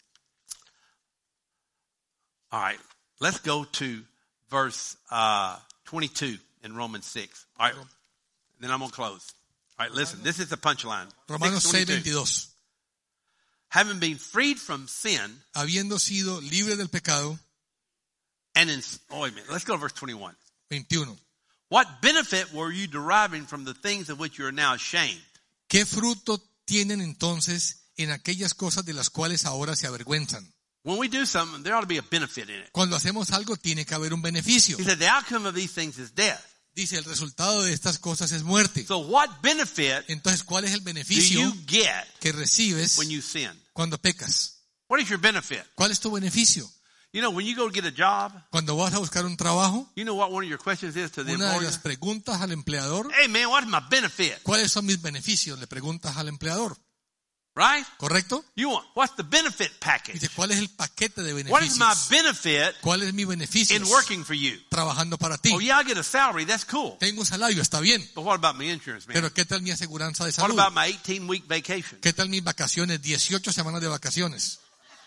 All right, let's go to verse 22 in Romans 6. All right, then I'm going to close. All right, listen, this is the punchline. Romanos 6:22. 6:22. Having been freed from sin, Habiendo sido libre del pecado, and wait a minute, let's go to verse 21. 21. What benefit were you deriving from the things of which you are now ashamed? ¿Qué fruto tienen entonces en aquellas cosas de las cuales ahora se avergüenzan? When we do something, there ought to be a benefit in it. Cuando hacemos algo tiene que haber un beneficio. He said the outcome of these things is death. Dice, el resultado de estas cosas es muerte. So what benefit Entonces, ¿cuál es el do beneficio you get que recibes when you sin? cuando pecas? What is your benefit? ¿Cuál es tu beneficio? You know, when you go to get a job, Cuando vas a buscar un trabajo, you know what one of your questions is to the una de employer? las preguntas al empleador, Hey, man, what's my benefit? ¿cuáles son mis beneficios? Le preguntas al empleador, Right? ¿correcto? You want, what's the benefit package? Dice, ¿cuál es el paquete de What is my beneficios? benefit ¿Cuál es mi beneficio in working for you? trabajando para ti? Oh, yeah, I get a salary. That's cool. Tengo un salario, está bien, But what about my insurance, man? pero ¿qué tal mi aseguranza de What salud? about my 18-week vacation? ¿Qué tal mis vacaciones? 18 semanas de vacaciones.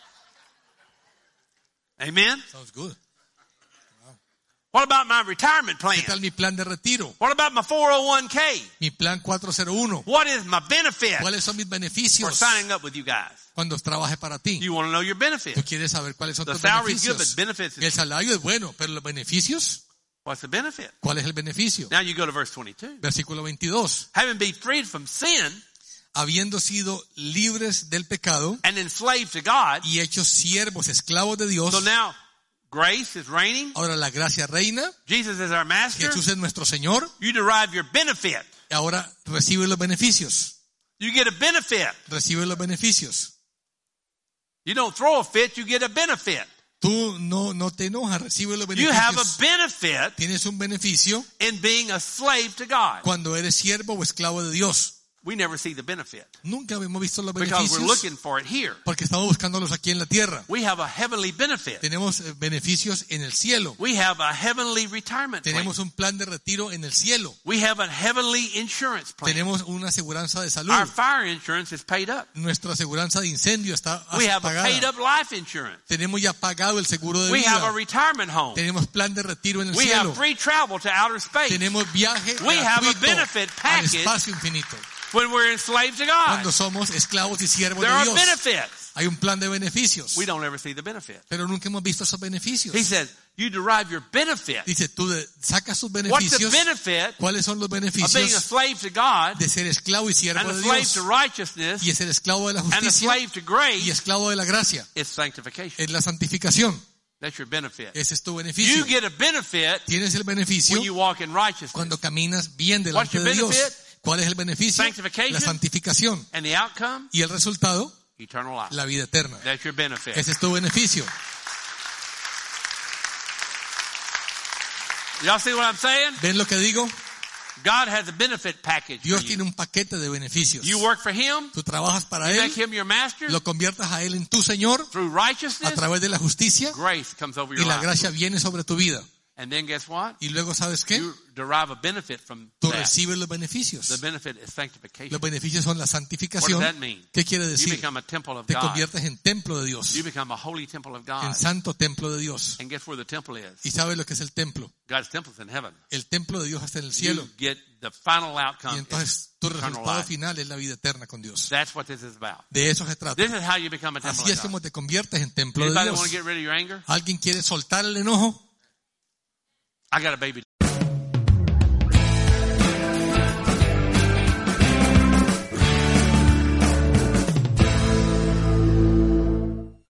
Amen? Sounds good. What about my retirement plan? ¿Qué tal mi plan de retiro? What about my 401k? Mi plan 401. What is my benefit ¿Cuáles son mis for beneficios signing up with you guys? cuando trabaje para ti? You want to know your Tú benefit. quieres saber cuáles son The tus salary is good, but beneficios. benefits El is, salario es bueno, pero los beneficios, what's the benefit? ¿cuál es el beneficio? Now you go to verse 22. Versículo 22. Having been freed from sin Habiendo sido libres del pecado and enslaved to God. y hechos siervos, esclavos de Dios, So now grace is reigning. ahora la gracia reina, Jesus is our master. Jesús es nuestro Señor, You derive your benefit. ahora recibe los beneficios. You get a benefit. Recibe los beneficios. You don't throw a fit, you get a benefit. Tú no te enojas, recibe los You have a beneficios. benefit Tienes un beneficio in being a slave to God. cuando eres siervo o esclavo de Dios. We never see the benefit Nunca hemos visto los because we're beneficios looking for it here. porque estamos buscándolos aquí en la tierra. We have a heavenly benefit. Tenemos beneficios en el cielo. We have a heavenly retirement plan. Tenemos un plan de retiro en el cielo. We have a heavenly insurance plan. Tenemos una aseguranza de salud. Our fire insurance is paid up. Nuestra aseguranza de incendio está We have a paid pagada. up life insurance. Tenemos ya pagado el seguro de We have a vida. retirement home. Tenemos plan de retiro en el We cielo. have free travel to outer space Tenemos viaje We have a gratuito benefit al package. espacio infinito. when we're enslaved to Cuando God. somos esclavos y siervos There de are Dios. benefits. Hay un plan de beneficios. We don't ever see the benefit. Pero nunca hemos visto esos beneficios. He says, you derive your benefit. Dice, tú sacas sus What's the beneficios. benefit ¿Cuáles son los of being a beneficios slave to God de ser esclavo y and siervo a de slave Dios? to righteousness Y es ser esclavo de la and a justicia slave to grace? y esclavo de la gracia. It's sanctification. Es la santificación. That's your benefit. Ese es tu beneficio. You get a benefit Tienes el beneficio when you walk in righteousness. cuando caminas bien What's delante your de Dios. benefit? ¿Cuál es el beneficio? Sanctification. La santificación. And the outcome? Y el resultado, Eternal life. la vida eterna. That's your benefit. Ese es tu beneficio. Y'all see what I'm saying? ¿Ven lo que digo? God has a benefit package for Dios you. tiene un paquete de beneficios. You work for Him. Tú trabajas para You Él, make Him your master. lo conviertas a Él en tu Señor Through a righteousness, través de la justicia grace comes over y your la life. gracia viene sobre tu vida. And then guess what? Y luego, ¿sabes qué? You derive a benefit from Tú that. recibes los The beneficios. benefit is sanctification. Los beneficios son la What does santificación. that mean? ¿Qué quiere You decir? become a temple of Te God. conviertes en templo de Dios, You become a holy temple of God. en santo templo de Dios. And guess where the temple is? ¿Y sabes lo que es el templo? God's temple is in heaven. El templo de Dios está en el cielo. You get the final Y outcome. entonces tu eternal resultado life. final es la vida eterna con Dios. That's what this is about. De eso se trata. This is how you become a temple Así es of God. como te conviertes en templo de Anybody Dios. want to get rid of your anger? ¿Alguien quiere soltar el enojo? I got a baby